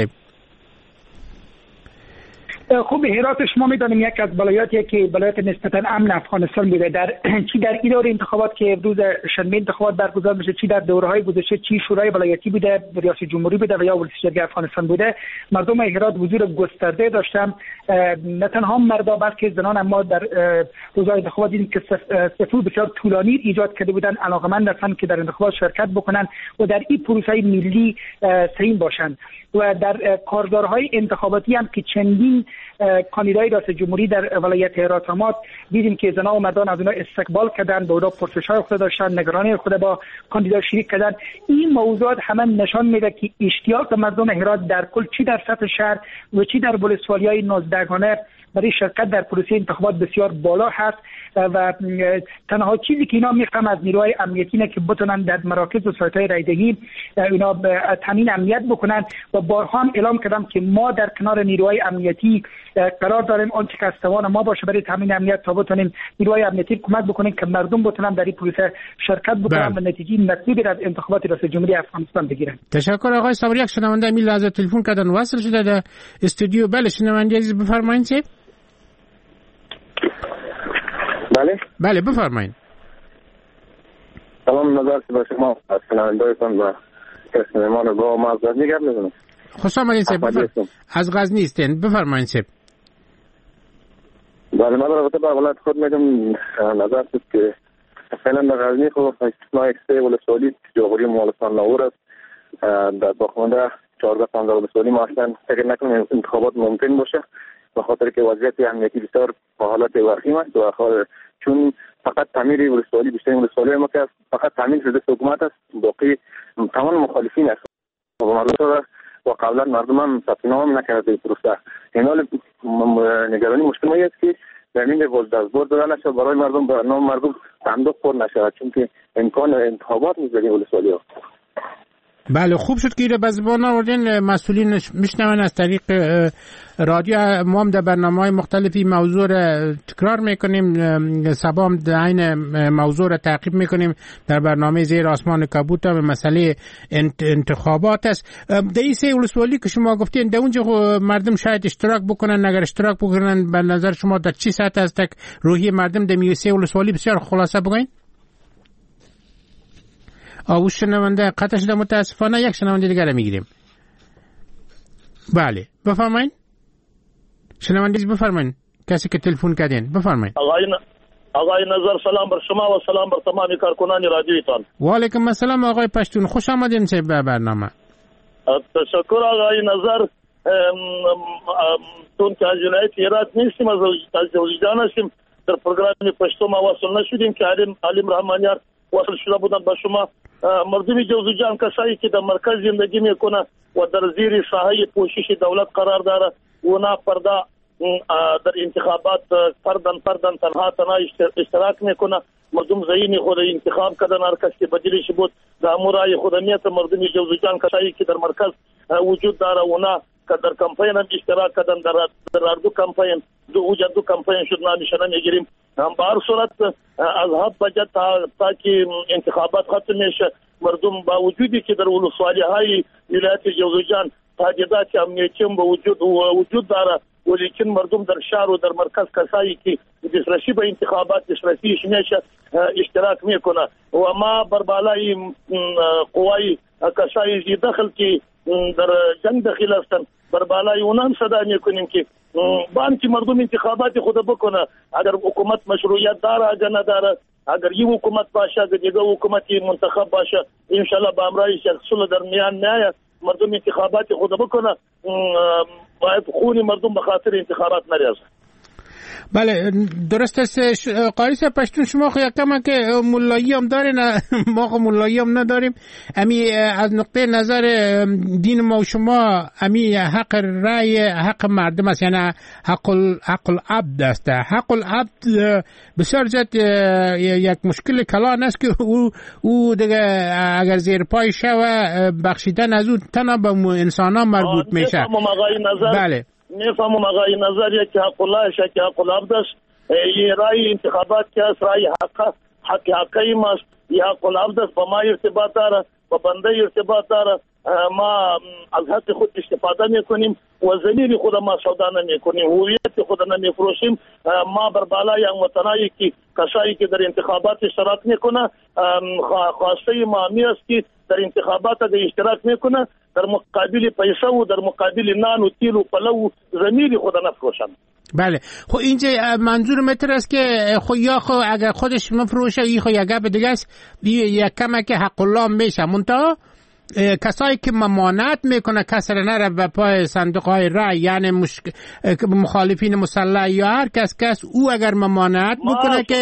خوب، هرات شما میدانیم یک از ولایاتیه که ولایت نسبتا امن افغانستان بوده. در چی در این دور انتخابات که امروز شنبه انتخابات برگزار میشه، چی در دوره‌های گذشته، چی شورای ولایتی بوده، ریاست جمهوری بوده و یا ولایت افغانستان بوده، مردم هرات حضور گسترده داشتن. نه تنها مردا بلکه زنان هم ما در روزهای انتخابات دیدیم که صفور بسیار طولانی ایجاد کرده بودن، علاقمند هستن که در انتخابات شرکت بکنن و در این پروسه ملی سهیم باشن. و در کارزارهای انتخاباتی هم که چندین کاندیدای ریاست جمهوری در ولایت هرات ما دیدیم که زنان و مردان از اونها استقبال کردن، به اونها پرسش‌های خود داشتن، نگرانی خود با کاندیدا شریک کردن. این موضوعات همه نشان میده که اشتیاق مردم هرات در کل چی در سطح شهر و چی در ولسوالی‌های نوزدهگانه برای شرکت در پروسه انتخابات بسیار بالا هست و تنها چیزی که اینا میخوام از نیروهای امنیتی نه که بتونن در مراکز و سایت‌های رایدهی اینا تامین امنیت بکنن و بارها هم اعلام کردم که ما در کنار نیروهای امنیتی قرار داریم آنچه که از توان ما باشه برای تامین امنیت تا بتونیم نیروهای امنیتی کمک بکنیم که مردم بتونن در این پروسه شرکت بکنن و نتیجه مطلوبی از انتخابات ریاست جمهوری افغانستان بگیرن. تشکر آقای صابری. یک شنونده میل از تلفن کردن وصل شده در استودیو. بله شنونده عزیز بفرمایید. بله بله بفرمایید. سلام، نظر به شما از شنوندهایتان و کسیمان با ما از غزنی گرد میزنم. خوش آمدین سیب. بفرمایید. از غزنی هستین، بفرمایید سیب. بله، من رابطه با ولایت خود میگم نظر است که فعلا در غزنی خود استثناء سه ولسوالی جمهوری مالستان لاور است. در باقیمانده چهارده پانزده ولسوالی ما اصلا فکر نکنم انتخابات ممکن باشه به خاطر که وضعیت امنیتی بسیار به حالت وخیم است و چون فقط تعمیر ولسوالی بیشتر ولسوالی ما که فقط تعمیر شده حکومت است، باقی تمام مخالفین است و مردم و قبلا مردم هم ثبت نام نکرده پروسه. این حال نگرانی مشکل ما است که زمین ولدزبور داده نشه برای مردم، به نام مردم صندوق پر نشه، چون که امکان انتخابات نیست در ولسوالی ها. بله، خوب شد که ایره به زبان آوردین. مسئولین میشنون از طریق رادیو. ما هم در برنامه‌های مختلفی موضوع را تکرار میکنیم، سبا هم در این موضوع را تعقیب میکنیم در برنامه زیر آسمان کابوت. هم مسئله انتخابات است. در این سه ولسوالی که شما گفتین در اونجا مردم شاید اشتراک بکنن، اگر اشتراک بکنن به نظر شما در چی سطح است که روحی مردم در سه ولسوالی بسیار خلاصه بگوین؟ آو شنونده قطع شده متاسفانه. یک شنونده دیگر میگیریم. بله بفرمایید شنونده، بفرمایید کسی که تلفن کردین بفرمایید. آقای ن... آقای نظر سلام بر شما و سلام بر تمام کارکنان رادیویتان. و علیکم السلام آقای پشتون، خوش آمدین به برنامه. تشکر آقای نظر. چون که از ولایت هرات نیستیم، از جوزجان هستیم، در پروگرام پشتو ما وصل نشدیم که علیم علیم رحمانیار وصل شده بودن با شما. مردم جوزجان کسایی که در مرکز زندگی میکنه و در زیر ساحه پوشش دولت قرار داره و نه پرده در انتخابات فردن فردن تنها تنها اشتراک میکنه. مردم ذهنی خود انتخاب کردن، هر کس که بدیلش بود در امورای خودمیت مردم جوزجان کسایی که در مرکز وجود داره و نه که در کمپین هم اشتراک کردن، در در دو کمپین دو وجود دو کمپین شد نامش نمیگیریم. هم به هر صورت از حد بجد تا, تا که انتخابات ختم میشه مردم با وجودی که در ولسوالی های ولایت جوزجان تهدیدات امنیتی هم به وجود وجود داره، ولیکن مردم در شهر و در مرکز کسایی که دسترسی به انتخابات دسترسیش میشه اشتراک میکنه و ما بر بالای قوای کسایی داخل که در جنگ داخل هستن بر بالای اونم صدا میکنیم که بان که مردم انتخابات خود بکنه. اگر حکومت مشروعیت داره اگر نداره، اگر یه حکومت باشه اگر دیگه حکومتی منتخب باشه انشالله با امرای شخصول در میان نیاید. مردم انتخابات خود بکنه، باید خون مردم به خاطر انتخابات نریزه. بله درست است. قاری صاحب پشتون شما خو یکم که مولایی هم دارین، ما خو مولایی هم نداریم. امی از نقطه نظر دین ما و شما امی حق رای حق مردم است، یعنی حق حق العبد است. حق العبد بسیار زیاد یک مشکل کلان است که او او دیگه اگر زیر پای شوه بخشیدن از اون تنها به انسان ها مربوط میشه. بله میفهمم آقای نظریه که حق الله است که حق العبد است. یه رای انتخابات که است رای حق حق حقی ماست، یه حق العبد است. با ما ارتباط داره، با بنده ارتباط داره. ما از حق خود استفاده میکنیم و زمین خود ما سودا نمیکنیم، هویت خود نمیفروشیم. ما بر بالای وطنایی که کسایی که در انتخابات اشتراک میکنه خواسته ما می است که در انتخابات در اشتراک میکنه در مقابل پیسه و در مقابل نان و تیل و پلو زمین خود نفروشن. بله خب اینجا منظور متر است که خو یا خو اگر خودش مفروشه ای خو یا گپ دیگه است، یک کمک حق الله میشه. منتها کسایی که ممانعت میکنه کسر نره به پای صندوق های رای، یعنی مشک... مخالفین مسلح یا هر کس کس او اگر ممانعت بکنه که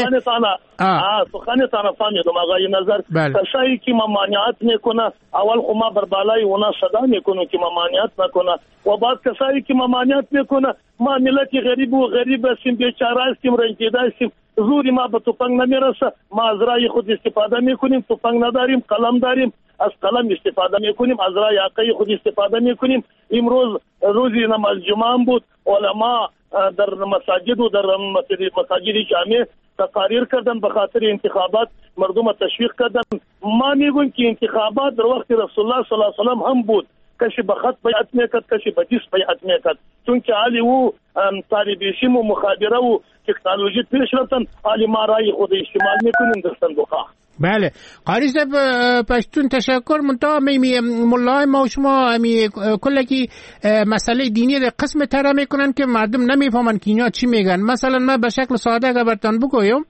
آه سخنی تانا فهمیدم آقای نظر. کسایی که ممانعت میکنه اول خو ما بر بالای اونا صدا میکنه که ممانعت نکنه، و بعد کسایی که ممانعت میکنه ما ملت غریب و غریب هستیم، بیچاره هستیم، رنجیده هستیم، زوری ما به توپنگ نمیرسه. ما از رای خود استفاده میکنیم، توپنگ نداریم، قلم داریم، از قلم استفاده میکنیم، از رای حقی خود استفاده میکنیم. امروز روزی نماز جمعه بود، علما در مساجد و در مساجد جامع تقاریر کردن به خاطر انتخابات، مردم تشویق کردن. ما میگویم که انتخابات در وقت رسول الله صلی الله علیه و سلم هم بود، کسی به خط بیعت میکرد، کسی به دست بیعت میکرد، چون که علی او طالبیشیم و مخابره و تکنولوژی پیش رفتن، علی ما رای خود استعمال میکنیم در صندوقها. بله قاری صاحب پشتون تشکر. منتها می مولای ما و شما می کلکی مسئله دینی در قسم تره میکنن که مردم نمیفهمن که اینا چی میگن. مثلا ما به شکل ساده اگر برتان بگویم،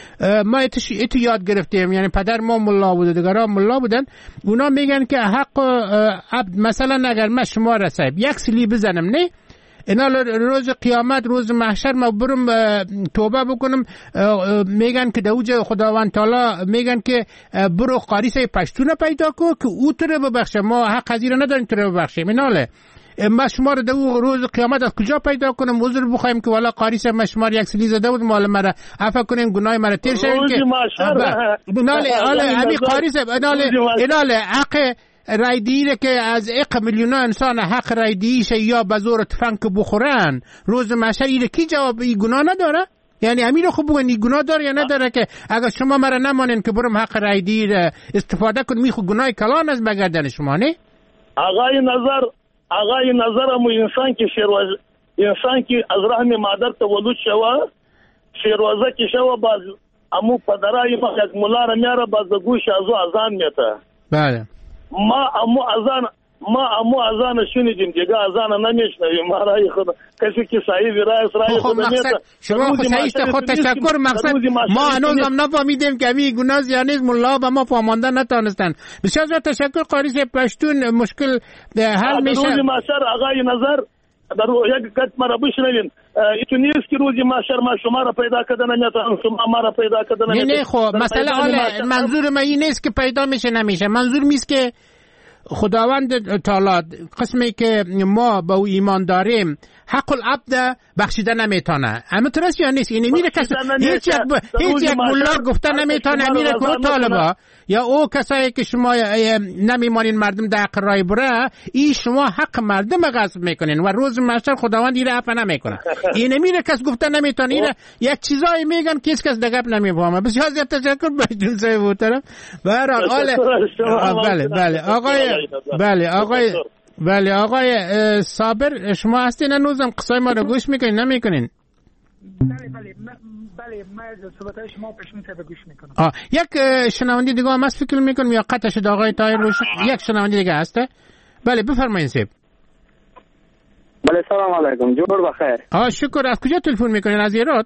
ما اتو یاد گرفتیم، یعنی پدر ما مولا بوده، دیگران مولا بودن، اونا میگن که حق عبد مثلا اگر من شما را صاحب یک سلی بزنم نه اینا روز قیامت روز محشر ما برم توبه بکنم، میگن که دوج خداوند تعالی میگن که برو قاری صاحب پشتون پیدا کو که او تو رو ببخشه، ما حق حضیر نداریم تو رو ببخشیم. ایناله ما شما رو دو روز قیامت از کجا پیدا کنم عذر بخوایم که والا قاری صاحب ما شما یک سلی زده بود مال مرا عفو کنین گناه مرا تیر شوین که ایناله آله همین قاری صاحب ایناله ایناله حق رای دیره که از یک میلیون انسان حق رای دیشه یا به زور تفنگ بخورن روز محشر ایره کی جواب ای گناه نداره؟ یعنی همین رو خوب بگن ای گناه داره یا نداره که اگر شما مرا نمانین که برم حق رای دیر استفاده کن میخو گناه کلان از بگردن شما نه؟ آقای نظر آقای نظر امو انسان که شیرواز انسان که از رحم مادر تولد شوه شیروازه که شوه باز امو پدرای ما یک مولا را میاره باز گوش ازو ازان میته. بله ما امو ازان ما امو ازان شنیدیم دیگه ازان نمیشنویم. ما رای خود کسی که صحیح رای رای خود نمیته. شما خود صحیح خود تشکر. مقصد ما هنوز هم نفهمیدیم که می گناه زیانیز مولا و ما فهمانده نتونستن. بسیار زیاد تشکر قاری صاحب. پشتون مشکل حل میشه. روزی محشر آقای نظر در یک کت مرا بشنوین ایتو نیست که روزی محشر ما شما را پیدا کردن نمیتونم شما ما را پیدا کردن نه نه خب مسئله حاله منظور من این نیست که پیدا میشه نمیشه. منظور میست که خداوند تعالی قسمی که ما با او ایمان داریم حق العبد بخشیده نمیتونه. اما ترس یا نیست این میره کسی هیچ یک ب... هیچ یک ملا گفته نمیتونه میره که طالبا یا او کسایی که شما نمیمانین مردم در حق رای بره این شما حق مردم غصب میکنین و روز محشر خداوند این عفو نمیکنه. این میره کس گفته نمیتونه این یک چیزایی میگن که کس دیگه نمیفهمه. بسیار زیاد تشکر بهتون صاحب محترم. برای بله بله آقای بله آقای بله آقای صابر شما هستین هنوزم قصای ما رو گوش میکنین نمیکنین؟ بله بله بله من صحبتای شما پیشون تا گوش میکنم. آه یک شنونده دیگه هم هست فکر میکنم یا قطع شد آقای طاهر روش یک شنونده دیگه هسته. بله بفرمایید سیب. بله سلام علیکم، جور بخیر. آه شکر. از کجا تلفن میکنین؟ از ایران؟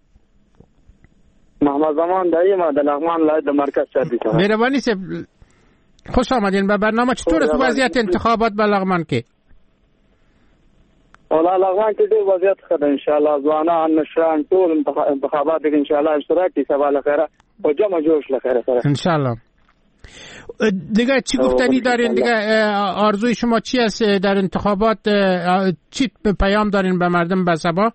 محمد زمان دایی ما در لغمان ولایت در مرکز شهری شما. مهربانی سه خوش آمدین به برنامه. چطور است وضعیت انتخابات به لغمان که؟ والله لغمان که دیر وضعیت خود انشاءالله زوانان نشان طول انتخابات که انشاءالله اشتراکی سبا لخیره و جمع جوش لخیره انشاءالله. دیگه چی گفتنی دارین؟ دیگه آرزوی شما چی است در انتخابات؟ چی پیام دارین به مردم به سبا؟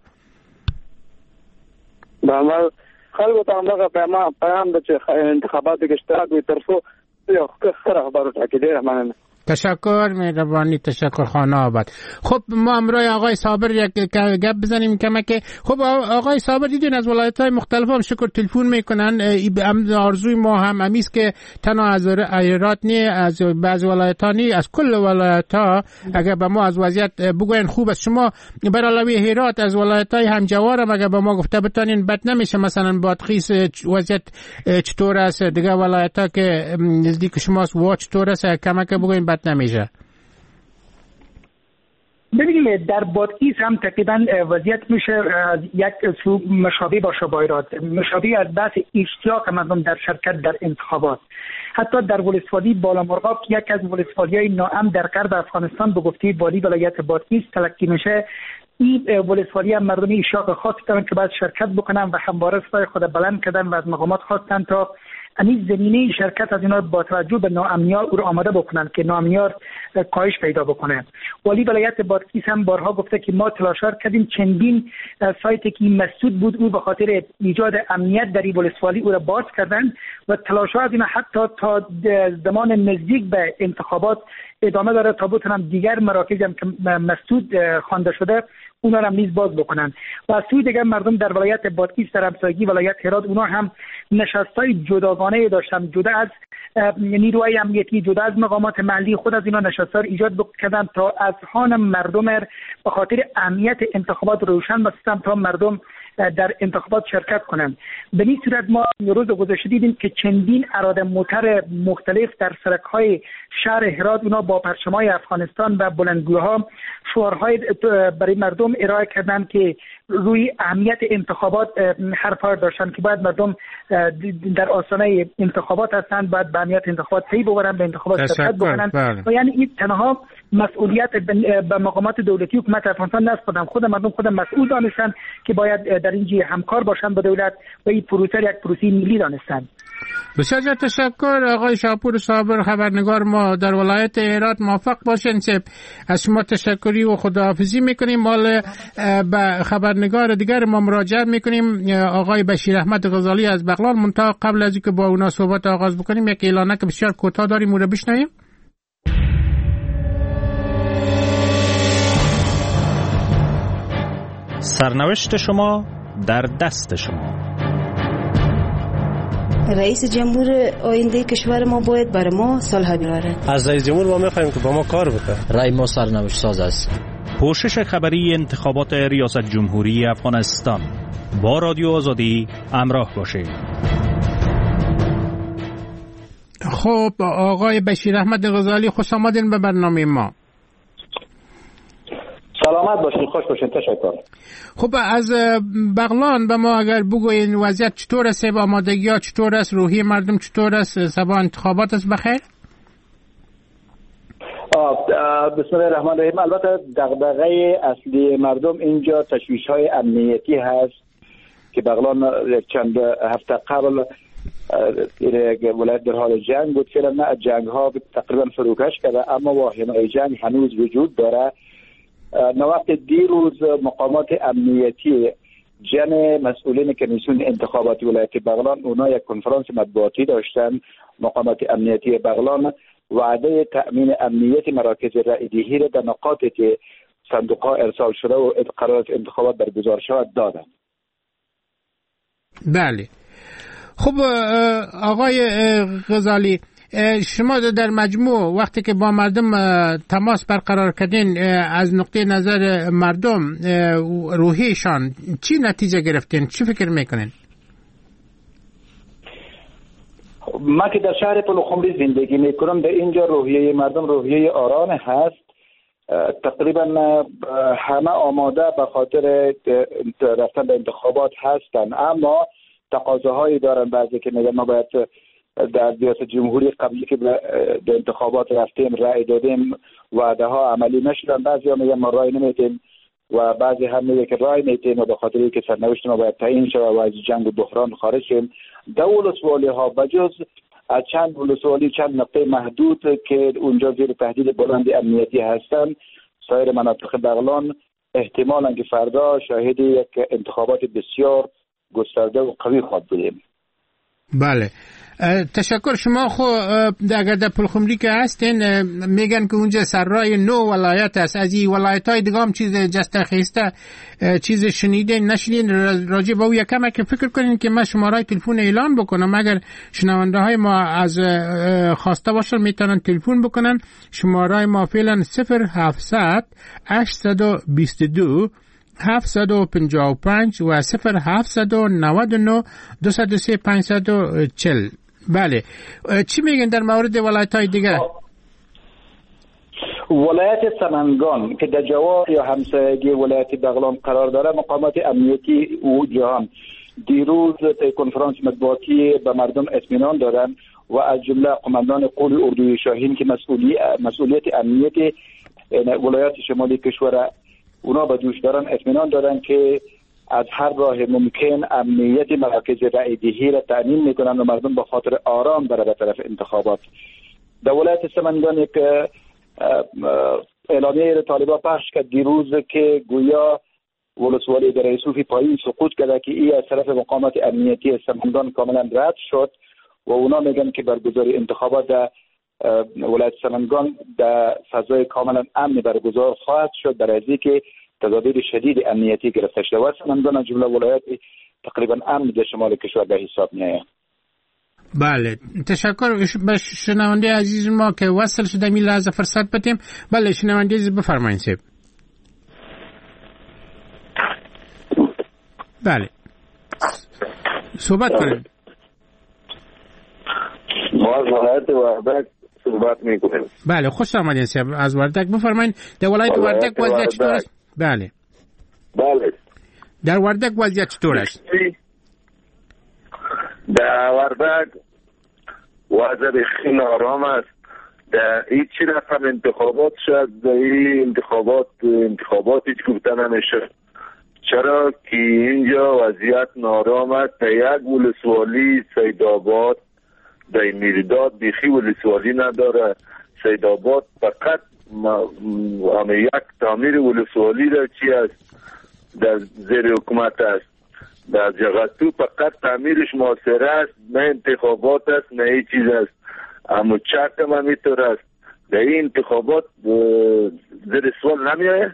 به مردم خلق تا همه پیام پیام ده چه انتخابات که اشتراک بی طرفو یا خیر اخبارو تاکیده رحمانه. تشکر مهربانی. تشکر خانه آباد. خب ما امروز آقای صابر یک گپ بزنیم کمه که خب آقای صابر دیدین از ولایت‌های مختلف هم شکر تلفن میکنن. آرزوی ما هم امیست که تنها از ایرات نی، از بعض ولایت‌ها نی، از کل ولایت‌ها اگر به ما از وضعیت بگوین خوب است. شما بر علاوه هرات از ولایت‌های همجوار هم اگر به ما گفته بتونین بد نمیشه، مثلا بادغیس وضعیت چطور است، دیگه ولایت‌ها که نزدیک شماست وا چطور است، کمه که بگوین بد نمیشه. ببینیم در بادغیس هم تقریبا وضعیت میشه یک سو مشابه باشه با ایرات، مشابه از بحث اشتیاق مردم در شرکت در انتخابات. حتی در ولسوالی بالامرغاب که یک از ولسوالی‌های ناامن در غرب افغانستان به گفته والی ولایت بادغیس تلقی میشه، این ولسوالی هم مردم اشتیاق خاصی دارن که باید شرکت بکنن و همواره صدای خود بلند کردن و از مقامات خواستن تا این زمینه شرکت از اینا با توجه به ناامنی‌ها او رو آماده بکنن که ناامنی‌ها کاهش پیدا بکنه. والی ولایت بادغیس هم بارها گفته که ما تلاشار کردیم چندین سایتی که مسدود بود او به خاطر ایجاد امنیت در این ولسوالی او را باز کردن و تلاش‌ها از اینا حتی تا زمان نزدیک به انتخابات ادامه داره تا بتونن دیگر مراکزی هم که مسدود خوانده شده اونا هم نیز باز بکنن. و از سوی دیگر مردم در ولایت بادغیس در همسایگی ولایت هرات اونا هم نشستای جداگانه داشتن، جدا از نیروهای امنیتی، جدا از مقامات محلی، خود از اینا نشستار ایجاد کردن تا از هان مردم به خاطر امنیت انتخابات روشن بسازن تا مردم در انتخابات شرکت کنند. به این صورت ما روز گذشته دیدیم که چندین اراده موتر مختلف در سرک‌های شهر هرات اونا با پرچم‌های افغانستان و بلندگوها شعارهای برای مردم ارائه کردند که روی اهمیت انتخابات حرفا داشتن که باید مردم در آستانه انتخابات هستند، باید به اهمیت انتخابات پی ببرن، به انتخابات شرکت بکنن و یعنی این تنها مسئولیت به مقامات دولتی حکومت افغانستان نسپردن، خود مردم خود مسئول دانستن که باید در اینجا همکار باشن با دولت و این پروسه یک پروسه ملی دانستن. بسیار تشکر آقای شاپور صابر خبرنگار ما در ولایت هرات. موفق باشین. از شما تشکری و خداحافظی میکنیم. مال به خبرنگار دیگر ما مراجعه میکنیم آقای بشیر احمد غزالی از بغلان. منتها قبل از اینکه با اونا صحبت آغاز بکنیم یک اعلانه که بسیار کوتاه داریم اون رو بشنویم. سرنوشت شما در دست شما. رئیس جمهور آینده کشور ما باید بر ما صلح بیاورد. از رئیس جمهور ما می‌خوایم که با ما کار بکنه. رای ما سرنوشت ساز است. پوشش خبری انتخابات ریاست جمهوری افغانستان. با رادیو آزادی همراه باشید. خب آقای بشیر احمد غزالی خوش آمدین به برنامه ما. سلامت باشین، خوش باشین. تشکر. خب از بغلان به ما اگر بگوین وضعیت چطور است، آمادگی ها چطور است، روحی مردم چطور است، سبا انتخابات است بخیر؟ بسم الله الرحمن الرحیم. البته دغدغه اصلی مردم اینجا تشویش های امنیتی هست که بغلان چند هفته قبل ولایت در حال جنگ بود. فعلا جنگ ها تقریبا فروکش کرده اما واهمه جنگ هنوز وجود داره. نوقت دیروز مقامات امنیتی جمع مسئولین کمیسیون انتخاباتی ولایت بغلان اونا یک کنفرانس مطبوعاتی داشتن. مقامات امنیتی بغلان وعده تأمین امنیت مراکز رایدهی را در نقاطی که صندوق‌ها ارسال شده و قرار انتخابات برگزار شود دادن. بله. خب آقای غزالی، شما در مجموع وقتی که با مردم تماس برقرار کردین از نقطه نظر مردم روحیشان چی نتیجه گرفتین؟ چی فکر میکنین؟ ما که در شهر پلوخمری زندگی میکنم، به اینجا روحیه مردم روحیه آرام هست تقریبا همه آماده به خاطر رفتن به انتخابات هستن، اما تقاضاهایی دارن. بعضی که میگن ما باید در ریاست جمهوری قبلی که به انتخابات رفتیم رأی دادیم وعده ها عملی نشدن، بعضی ها میگن ما رأی نمیدیم و بعضی هم میگه که رأی میدیم و به خاطر اینکه سرنوشت ما باید تعیین شود و از جنگ و بحران خارج شیم. دو ولسوالی ها بجز از چند ولسوالی چند نقطه محدود که اونجا زیر تهدید بلند امنیتی هستن، سایر مناطق بغلان احتمالاً که فردا شاهد یک انتخابات بسیار گسترده و قوی خواهد بودیم. بله، تشکر. شما خو اگر در پلخمری که هستین میگن که اونجا سرای نو ولایت است، از این ولایت های دیگه هم چیز جسته خیسته چیز شنیدین نشنیدین راجع به او یکم که فکر کنین که من شماره تلفن اعلان بکنم، اگر شنونده های ما از خواسته باشن میتونن تلفن بکنن. شماره ما فعلا صفر هفتصد هشتصد و بیست و دو هفتصد و پنجاه و پنج و صفر هفتصد و نود و نه دویست و سه پانصد و چهل. بله، چی میگن در مورد ولایت های دیگه؟ ولایت سمنگان که در جوار یا همسایگی ولایت بغلان قرار داره، مقامات امنیتی او جهان دیروز کنفرانس مطبوعاتی به مردم اطمینان دادن و از جمله قماندان قول اردوی شاهین که مسئولی مسئولیت امنیت ولایت شمالی کشور اونا به دوش دارن اطمینان دارن که از هر راه ممکن امنیت مراکز رأی‌دهی را تأمین میکنن و مردم به خاطر آرام بره به طرف انتخابات. در ولایت سمنگان یک اعلامیه طالبان پخش کرد دیروز که گویا ولسوالی در یوسفی پایین سقوط کرده که ای از طرف مقامات امنیتی سمنگان کاملا رد شد و اونا میگن که برگزاری انتخابات در ولایت سمنگان در فضای کاملا امن برگزار خواهد شد، در از اینکه تدابیر شدید امنیتی گرفته شده و سمنگان از جمله ولایت تقریبا امن در شمال کشور به حساب میآید. بله، تشکر. به شنونده عزیز ما که وصل شده می لحظه فرصت بدیم. بله شنونده عزیز بفرمایید سیب. بله صحبت کنید. ما از ولایت وردک صحبت میکنیم. بله خوش آمدین سیب، از وردک بفرمایید. در ولایت وردک وضعیت چطور است؟ بله بله در وردک وضعیت چطور است؟ در وردک وضع بخیر آرام است. در هیچی رقم انتخابات شد، در این انتخابات انتخابات هیچ گفته نمیشه. چرا که اینجا وضعیت نارام است. در یک ولسوالی سیدآباد در میرداد بیخی ولسوالی نداره. سیدآباد فقط همه یک تعمیر ولسوالی را چی است در زیر حکومت است. در جغتو فقط تعمیرش معاصره است، نه انتخابات است نه هیچ چیز است. اما چرت هم همینطور است. در این انتخابات زیر سوال نمیایه.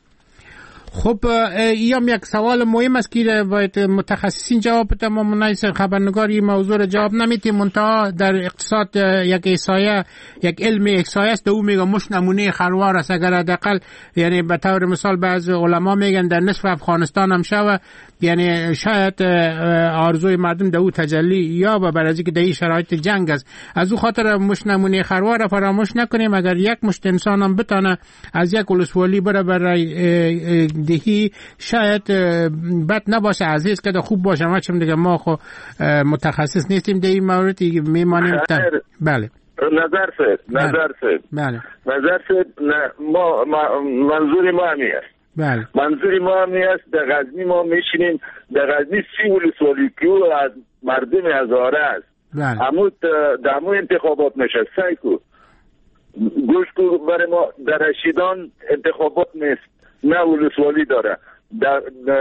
خب این یک سوال مهم است که باید متخصصین جواب بدن. ما منایس خبرنگاری موضوع را جواب نمیتیم. منتها در اقتصاد یک احصایه، یک علم احصایه است، او میگه مش نمونه خروار است. اگر حداقل یعنی به طور مثال بعض علما میگن در نصف افغانستان هم شوه، یعنی شاید آرزوی مردم در او تجلی یا به برازی که در این شرایط جنگ است. از او خاطر مش نمونه خروار را فراموش نکنیم. اگر یک مشت انسان هم بتانه از یک ولسوالی بره برای دهی شاید بد نباشه، عزیز که خوب باشه. ما چون دیگه ما خو متخصص نیستیم در این مورد میمانیم. بله نظر سید نظر سید بله نظر سید ما منظور ما همی است. بله منظور ما همی است. در غزنی ما میشینیم، در غزنی سی ولسوالی که از مردم هزاره است. بله همون در همون انتخابات نشسته کو گوش کو برای ما. در رشیدان انتخابات نیست، نه ولسوالی داره. در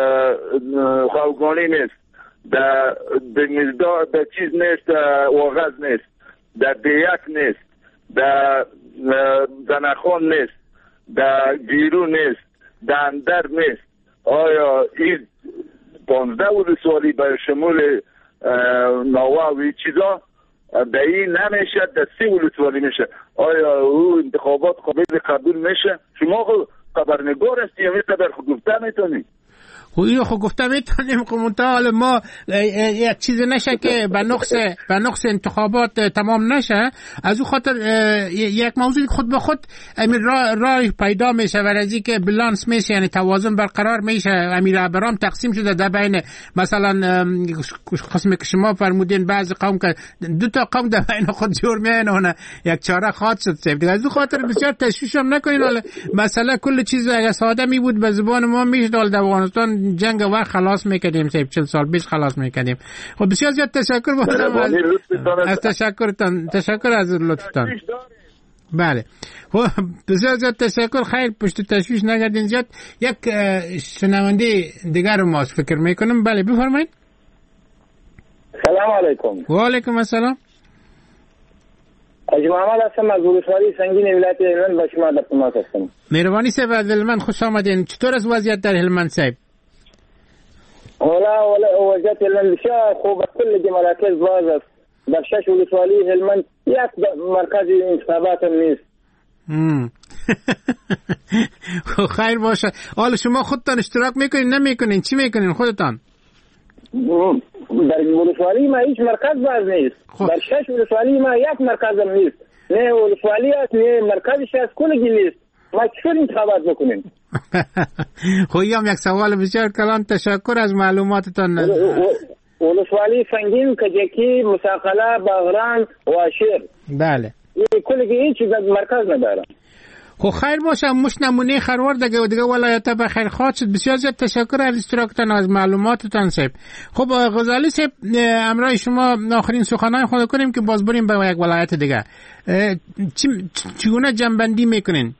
خوگانی نیست، در دمیزدا در چیز نیست، واغز نیست، در دیک نیست، در زنخان نیست، در گیرو نیست، در اندر نیست. آیا این پانزده ولسوالی بر شمول ناوا و این چیزا در این نمیشه، در سی ولسوالی میشه. آیا او انتخابات قابل قبول میشه؟ شما خب خبرنگار هستی، همین قدر خود گفته میتونی. اینو خب گفتم میتونیم حالا ما یک چیز نشه که به نقص به نقص انتخابات تمام نشه. از اون خاطر یک موضوع خود به خود امیر راه را پیدا میشه و از اینکه بالانس میشه، یعنی توازن برقرار میشه. امیر رهبران تقسیم شده در بین مثلا قسمی که شما فرمودین بعضی قوم که دو تا قوم در بین خود جور میانه یک چاره خاص شد سیب دیگه. از اون خاطر بسیار تشویش هم نکنین. حالا مثلا کل چیز اگه ساده می بود به زبان ما میشد در افغانستان جنگ وقت خلاص میکردیم، سیب چل سال پیش خلاص میکردیم. خب بسیار زیاد تشکر میکنم از, از تشکرتان، تشکر از لطفتان. بله خب بسیار زیاد تشکر. خیر پشت تشویش نگردین زیاد. یک شنونده دیگر رو ماست فکر میکنم. بله بفرمایید. سلام علیکم. و علیکم السلام. حاجی محمد هستم از ولسوالی سنگین ولایت هلمند و شما در تماس هستم. مهربانی صاحب از هلمند خوش آمدین. چطور از وضعیت در هلمند صاحب؟ والا والا وضعیت هلمند بسیار خوب است. کل مراکز باز است. در شش ولسوالی هلمند یک مرکز انتخابات هم نیست. خیر باشه. حالا شما خودتان اشتراک میکنین نمیکنین؟ چی میکنین خودتان؟ در ولسوالی ما هیچ مرکز باز نیست. در شش ولسوالی ما یک مرکز هم نیست. نه ولسوالی است نه مرکزش است، کلگی نیست. ما چطور انتخابات بکنیم؟ خب هم یک سوال بسیار کلان. تشکر از معلوماتتان. ولسوالی سنگین، کجکی، مساقله، باغران و شیر. بله. کلگی هیچ مرکز نداره. خب خیر باشه. مش نمونه خروار دیگه و دیگه ولایت به خیر خواد شد. بسیار زیاد تشکر از اشتراکتان از معلوماتتان صاحب. خب غزالی صاحب امرای شما آخرین سخنان خود کنیم که باز بریم به یک ولایت دیگه. چگونه جنبندی میکنین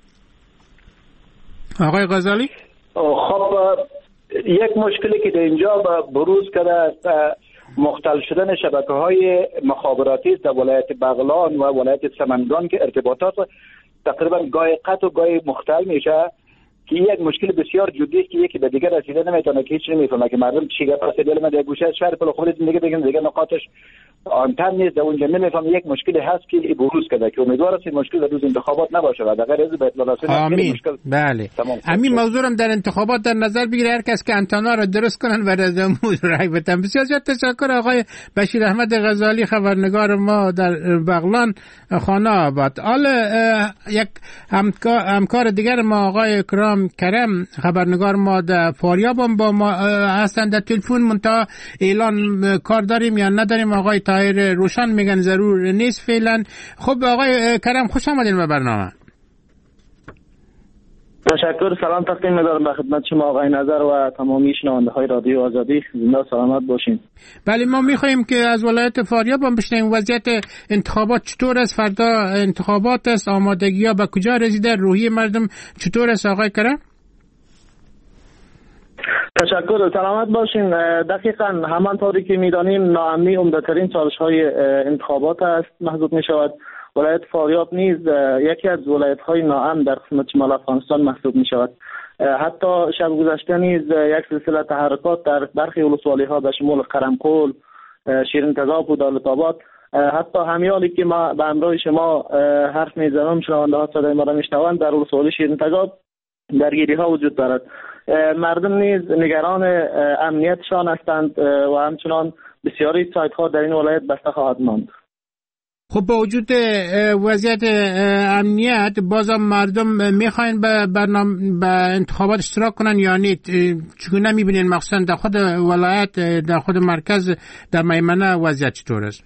آقای غزالی؟ خب یک مشکلی که در اینجا بروز کرده مختل شدن شبکه‌های مخابراتی در ولایت بغلان و ولایت سمنگان که ارتباطات تقریبا گاهی قطع و گاهی مختل میشه که یک مشکل بسیار جدی است که یکی به دیگر رسیده نمیتونه که هیچ نمیفهمه که مردم چی گپ است. دل من در گوشه شهر پل خودت دیگه دیگه دیگه نقاطش آنتن نیست در اونجا نمیفهمه. یک مشکلی هست که بروز کرده که امیدوار است این مشکل در روز انتخابات نباشه و در غیر از به اطلاع رسانی. آمین. بله. همین موضوع هم در انتخابات در نظر بگیره هر کس که انتنا را درست کنن و رضامون رای بدن. بسیار زیاد تشکر آقای بشیر احمد غزالی خبرنگار ما در بغلان خانه آباد. حالا یک همکار همکار دیگر ما آقای کرام کرم خبرنگار ما در فاریاب با ما هستند در تلفن. منتها اعلان کار داریم یا نداریم آقای طاهر روشن میگن ضرور نیست فعلا. خب آقای کرم خوش آمدین به برنامه. تشکر. سلام تقدیم می‌دارم به خدمت شما آقای نظر و تمامی شنونده های رادیو آزادی. زنده سلامت باشین. بله ما می‌خوایم که از ولایت فاریاب هم بشنویم وضعیت انتخابات چطور است. فردا انتخابات است. آمادگی‌ها به کجا رسیده؟ روحیه مردم چطور است آقای کرم؟ تشکر. سلامت باشین. دقیقاً همانطوری که می‌دانیم ناامنی عمده‌ترین چالش‌های انتخابات است محسوب می‌شود. ولایت فاریاب نیز یکی از ولایت‌های ناامن در قسمت شمال افغانستان محسوب می‌شود. حتی شب گذشته نیز یک سلسله تحرکات در برخی ولسوالی‌ها به شمول قرمقول، شیرین تضاب و دولت‌آباد، حتی همیالی که ما به همراه شما حرف می‌زنم شنونده‌ها صدای ما را می‌شنوند در ولسوالی شیرین تضاب درگیری‌ها وجود دارد. مردم نیز نگران امنیتشان هستند و همچنان بسیاری سایت‌ها در این ولایت بسته خواهد ماند. خب با وجود وضعیت امنیت بازم مردم میخواین به برنامه به انتخابات اشتراک کنن یا نه؟ چگونه میبینین مخصوصا در خود ولایت در خود مرکز در میمنه وضعیت چطور است؟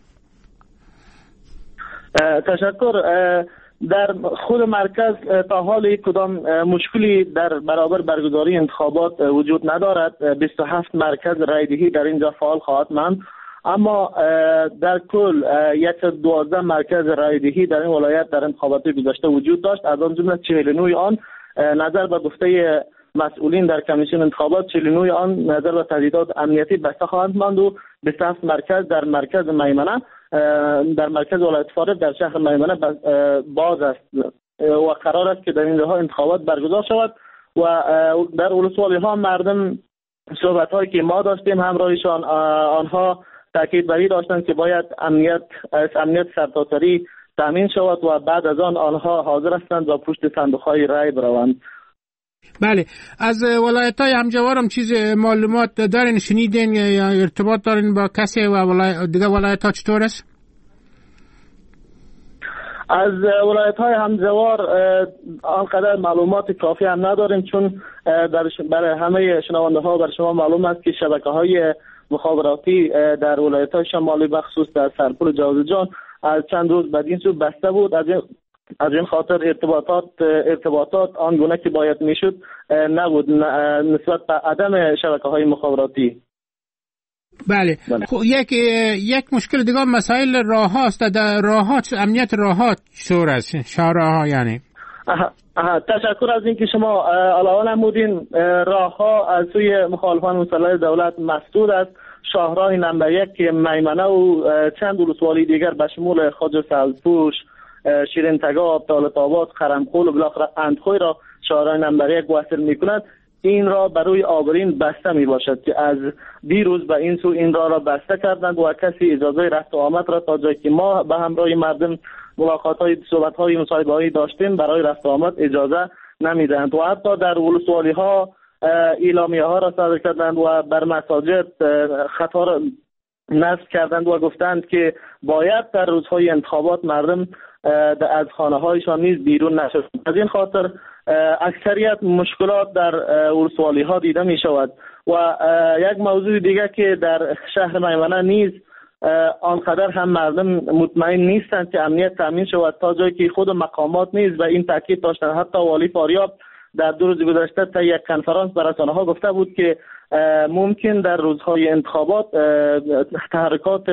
تشکر. در خود مرکز تا حال کدام مشکلی در برابر برگزاری انتخابات وجود ندارد. بیست و هفت مرکز رایدهی در اینجا فعال خواهد ماند، اما در کل یک دوازده مرکز رایدهی در این ولایت در انتخابات گذشته وجود داشت. از آن جمله چهل و نه آن نظر به گفته مسئولین در کمیسیون انتخابات چهل و نه آن نظر به تهدیدات امنیتی بسته خواهند ماند و بیست و هفت مرکز در مرکز میمنه در مرکز ولایت فاریاب در شهر میمنه باز است و قرار است که در اینجاها انتخابات برگزار شود و در ولسوالی ها مردم صحبت هایی که ما داشتیم همراهشان آنها تاکید بر این داشتند که باید امنیت امنیت سرتاسری تامین شود و بعد از آن آنها حاضر هستند و پشت صندوق های رای بروند. بله، از ولایت‌های همجوارم چیز معلومات دارین، شنیدین یا ارتباط دارین با کسی و ولایت دیگه ولایت‌ها چطور است؟ از ولایت‌های همجوار آنقدر معلومات کافی هم نداریم، چون برای همه شنونده‌ها بر شما معلوم است که شبکه‌های مخابراتی در ولایت‌های شمالی بخصوص در سرپل جوزجان از چند روز بعد این سو بسته بود. از این از این خاطر ارتباطات ارتباطات آنگونه که باید میشد نبود نسبت به عدم شبکه‌های مخابراتی. بله, بله. خب یک یک مشکل دیگه مسائل راه هاست. در راه ها امنیت راه ها چطور است؟ شهرها ها یعنی اها. اها. تشکر از اینکه شما علاوه نمودین. راه ها از سوی مخالفان مسلح دولت مسدود است. شاهراه نمبر یک که میمنه و چند ولسوالی دیگر به شمول خواجه سبزپوش، شیرین تگاب، طالب آباد، خرمخول و بالاخره اندخوی را شاهراه نمبر یک وصل می‌کند. این را برای آبرین بسته می باشد که از دیروز به این سو این را را بسته کردند و کسی اجازه رفت و آمد را تا جایی که ما به همراه مردم ملاقات‌های صحبت‌های مصاحبه‌ای داشتیم برای رفت و آمد اجازه نمیدهند و حتی در ولسوالی‌ها اعلامیه ها را صادر کردند و بر مساجد خطا را نصب کردند و گفتند که باید در روزهای انتخابات مردم از خانه هایشان نیز بیرون نشوند. از این خاطر اکثریت مشکلات در ولسوالی ها دیده می شود. و یک موضوع دیگه که در شهر میمنه نیز آنقدر هم مردم مطمئن نیستند که امنیت تامین شود، تا جایی که خود مقامات نیز به این تاکید داشتند. حتی والی فاریاب در دو روز گذشته تا یک کنفرانس بر رسانه ها گفته بود که ممکن در روزهای انتخابات تحرکات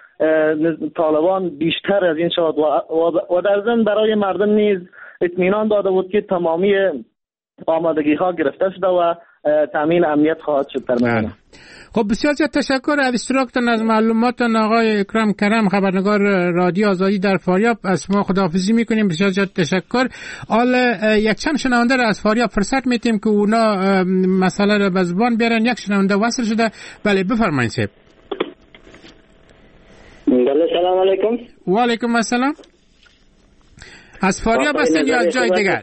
طالبان بیشتر از این شود و در ضمن برای مردم نیز اطمینان داده بود که تمامی آمادگی ها گرفته شده و تامین امنیت خواهد شد در میدان. خب بسیار زیاد تشکر از اشتراکتان، از معلوماتتان آقای اکرم کرم، خبرنگار رادیو آزادی در فاریاب. از شما خداحافظی میکنیم. بسیار زیاد تشکر. حالا یک چند شنونده را از فاریاب فرصت میتیم که اونا مسئله را به زبان بیارن. یک شنونده وصل شده. بله بفرمایید صاحب. بله سلام علیکم. و علیکم السلام. از فاریاب هستین یا از جای دیگر؟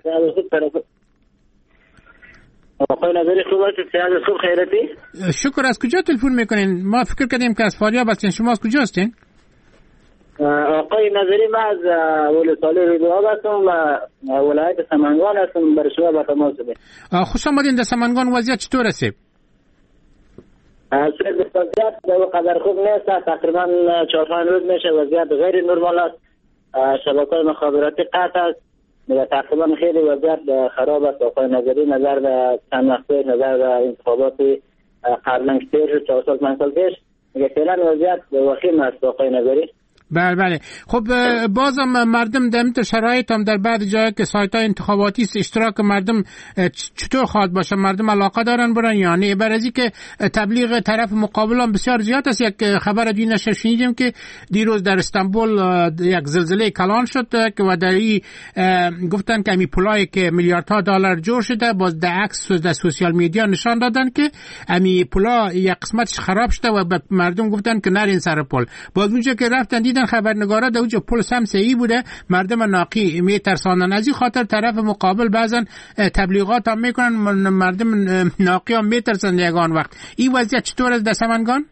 آقای نظری خوب هستید؟ سیاد خوب خیرتی؟ شکر. از کجا تلفن میکنین؟ ما فکر کردیم که از فاریاب هستین. شما از کجا هستین؟ آقای نظری ما از ولسوالی رویداد هستم و ولایت سمنگان هستم. برای شما با تماس بودیم. خوش آمدین. در سمنگان وضعیت چطور است؟ وضعیت به قدر خوب نیست. تقریبا چهار پنج روز میشه وضعیت غیر نرمال است. شبکه‌های مخابراتی قطع است. تقریبا خیلی وضعیت خراب است. آقای نظری نظر به چند وقت نظر به انتخابات قبلا که تیر شد چهار سال پنج سال پیش میگه فعلا وضعیت وخیم است آقای نظری. بله بله. خب بازم مردم در این شرایط هم در بعض جاها که سایت‌های انتخاباتی است اشتراک مردم چطور خواهد باشه؟ مردم علاقه دارن برن یا نه؟ برای اینکه تبلیغ طرف مقابل هم بسیار زیاد است. یک خبر دیگه نشر شنیدیم که دیروز در استانبول یک زلزله کلان شد و در این گفتن که امی پولایی که میلیاردها دلار جور شده باز در عکس در سوشال میدیا نشان دادن که امی پولا یک قسمتش خراب شده و مردم گفتن که نرین سر پل. باز اونجا که رفتن دیدن خبرنگارا در اونجا پل سم صحیح بوده، مردم ناقی میترسانن. از این خاطر طرف مقابل بعضن تبلیغات هم میکنن، مردم ناقی هم میترسن یگان وقت. این وضعیت چطور است در سمنگان؟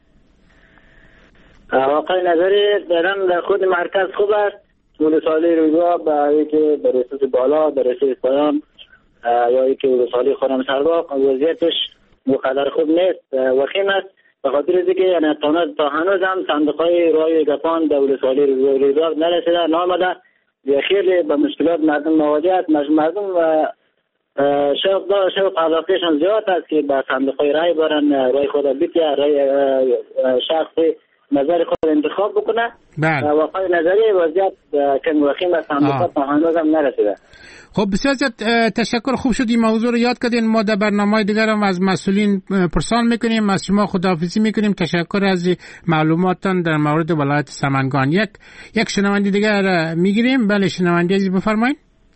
آقای نظری در خود مرکز خوب است. ولسوالی رویداد با که در رسوس بالا در رسوس پایان یا که ولسوالی خانم سرباق وضعیتش مقدر خوب نیست، وخیم است. به خاطر اینکه یعنی تا هنوز هم صندوق‌های رای گپان در ولسوالی رویداد نرسیده نامده و خیلی به مشکلات مردم مواجه است. مردم و شوق دار شوق علاقهشان زیاد است که به صندوق‌های رای برن، رای خود بیتیا، رای شخصی نظر خود انتخاب بکنه. بله. واقعا نظری وضعیت کم وخیم است. صندوق‌ها تا هنوز هم نرسیده. خب بسیار زیاد تشکر. خوب شد این موضوع رو یاد کردین. ما در برنامه‌های دیگر هم از مسئولین پرسان میکنیم. از شما خداحافظی میکنیم. تشکر از معلوماتتان در مورد ولایت سمنگان. یک یک شنونده دیگر میگیریم. بله شنونده عزیز بفرمایید.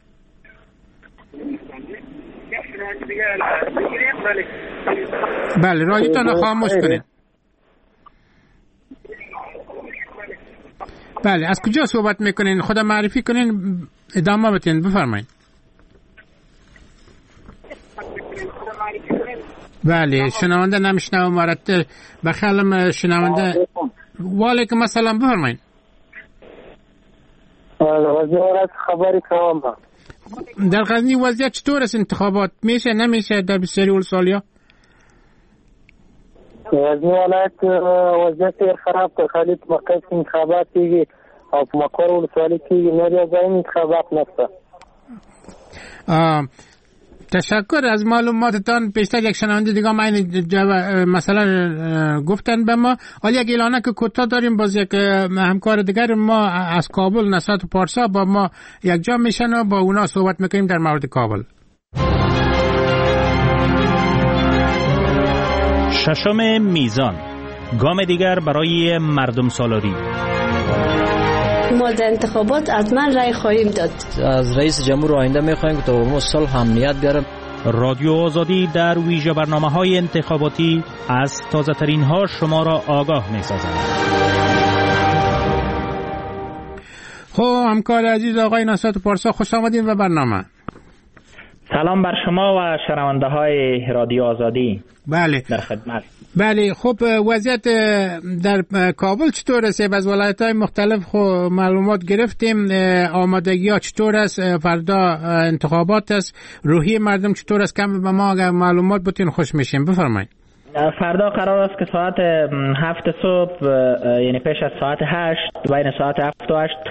بله رادیوتون خاموش کنید. بله از کجا صحبت میکنین؟ خدا معرفی کنین ادامه بدین. بفرمایید. بله شنونده نمیشنوه مرتب بخلم شنونده. و علیکم السلام بفرمایید. وزارت خبری کنم در غزنی وضعیت چطور است؟ انتخابات میشه نمیشه در بسیاری ولسوالی‌ها؟ غزنی ولایت وضعیت خراب است. خالی مرکز انتخابات کیږي او په مقر ولسوالۍ کې نور ځای انتخابات نشته. تشکر از معلوماتتان. پیشتر یک شنونده دیگه ما این مثلا گفتن به ما. حالا یک اعلانه که کوتاه داریم باز یک همکار دیگر ما از کابل نصرت پارسا با ما یک جا میشن و با اونا صحبت میکنیم در مورد کابل. ششم میزان، گام دیگر برای مردم سالاری. ما در انتخابات حتما رای خواهیم داد. از رئیس جمهور آینده میخواهیم که تا صلح امنیت بیاره. رادیو آزادی در ویژه برنامه‌های انتخاباتی از تازه ترین ها شما را آگاه می‌سازد. خب همکار عزیز آقای نصرت پارسا خوش آمدید به برنامه. سلام بر شما و شنونده های رادیو آزادی. بله در خدمت. بله خب وضعیت در کابل چطور است؟ از ولایت‌های مختلف خب معلومات گرفتیم. آمادگی ها چطور است؟ فردا انتخابات است. روحی مردم چطور است؟ کم به ما اگر معلومات بتین خوش میشیم. بفرمایید. فردا قرار است که ساعت هفت صبح یعنی پیش از ساعت هشت بین ساعت هفت و هشت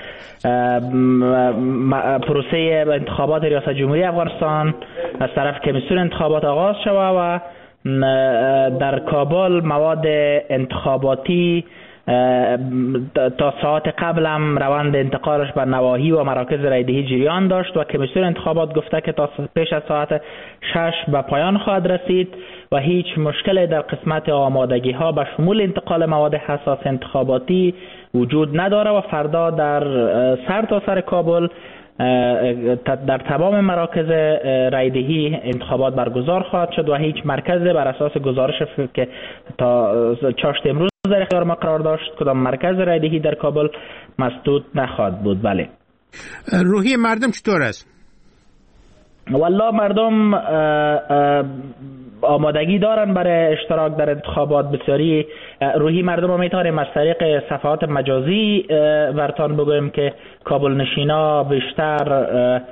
پروسه انتخابات ریاست جمهوری افغانستان از طرف کمیسیون انتخابات آغاز شود و در کابل مواد انتخاباتی تا ساعت قبل هم روند انتقالش به نواحی و مراکز رایدهی جریان داشت و کمیسیون انتخابات گفته که تا پیش از ساعت شش به پایان خواهد رسید و هیچ مشکلی در قسمت آمادگی ها به شمول انتقال مواد حساس انتخاباتی وجود نداره و فردا در سر تا سر کابل در تمام مراکز رایدهی انتخابات برگزار خواهد شد و هیچ مرکز بر اساس گزارش که تا چاشت امروز در اختیار ما قرار داشت کدام مرکز رایدهی در کابل مسدود نخواهد بود. بله. روحی مردم چطور است؟ والله مردم آمادگی دارن برای اشتراک در انتخابات. بسیاری روحی مردم رو میتونیم از طریق صفحات مجازی برتان بگویم که کابل نشینا بیشتر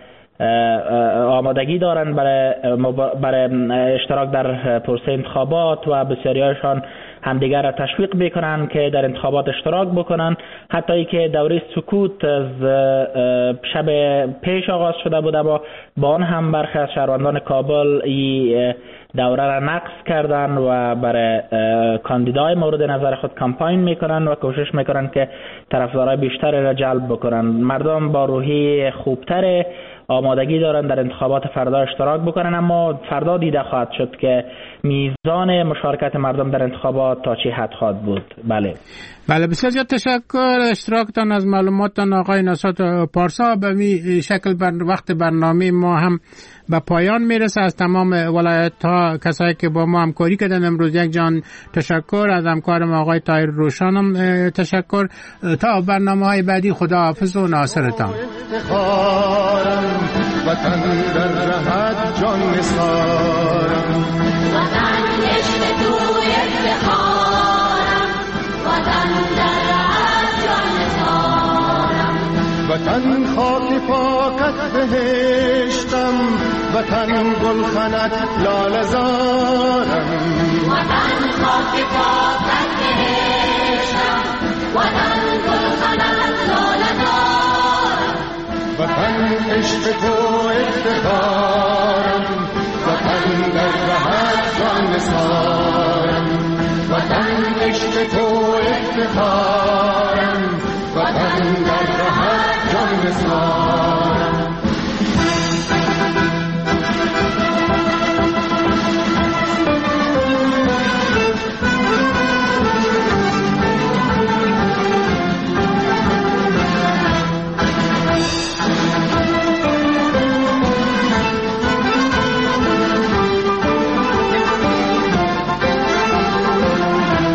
آمادگی دارن برای برای اشتراک در پروسه انتخابات و بسیاریشان همدیگر را تشویق میکنن که در انتخابات اشتراک بکنن. حتی ای که دوره سکوت از شب پیش آغاز شده بوده با با آن هم برخی از شهروندان کابل این دوره را نقض کردن و برای کاندیدای مورد نظر خود کمپاین میکنن و کوشش میکنن که طرفدارای بیشتری را جلب بکنن. مردم با روحی خوبتر آمادگی دارن در انتخابات فردا اشتراک بکنن، اما فردا دیده خواهد شد که میزان مشارکت مردم در انتخابات تا چه حد خواهد بود. بله بله بسیار زیاد تشکر اشتراکتان از معلوماتتان آقای نصرت پارسا. به می شکل بر وقت برنامه ما هم به پایان میرسه. از تمام ولایت ها کسایی که با ما همکاری کردن امروز یک جان تشکر. از همکارم آقای طاهر روشانم تشکر. تا برنامه های بعدی خداحافظ و ناصرتان. وطن در رهت جان نثارم، وطن عشق توی افتخارم، وطن در رهت جان نثارم، وطن خاک پاکت بهشتم، وطن گلخنت لاله زارم، وطن خاک پاکت بهشتم، وطن گلخنت لاله زارم، وطن عشق تو افتخارم، وطن در رهت جان نثارم، وطن عشق تو افتخارم، وطن در رهت جان نثارم.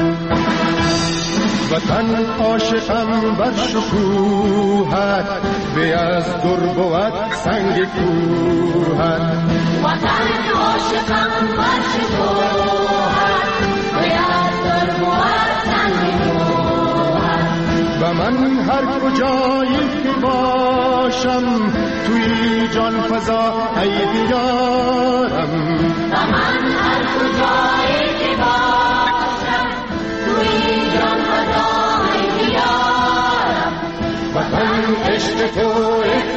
وطن عاشقم بر شکوهت، وی از در بود سنگ کوهت وطن عاشقم فرش کوهت وی از در بود سنگ کوهت و من هر کجایی که باشم توی جان فضا ای دیارم و من هر کجایی که باشم توی جان فضا ای دیارم وطن عشق تو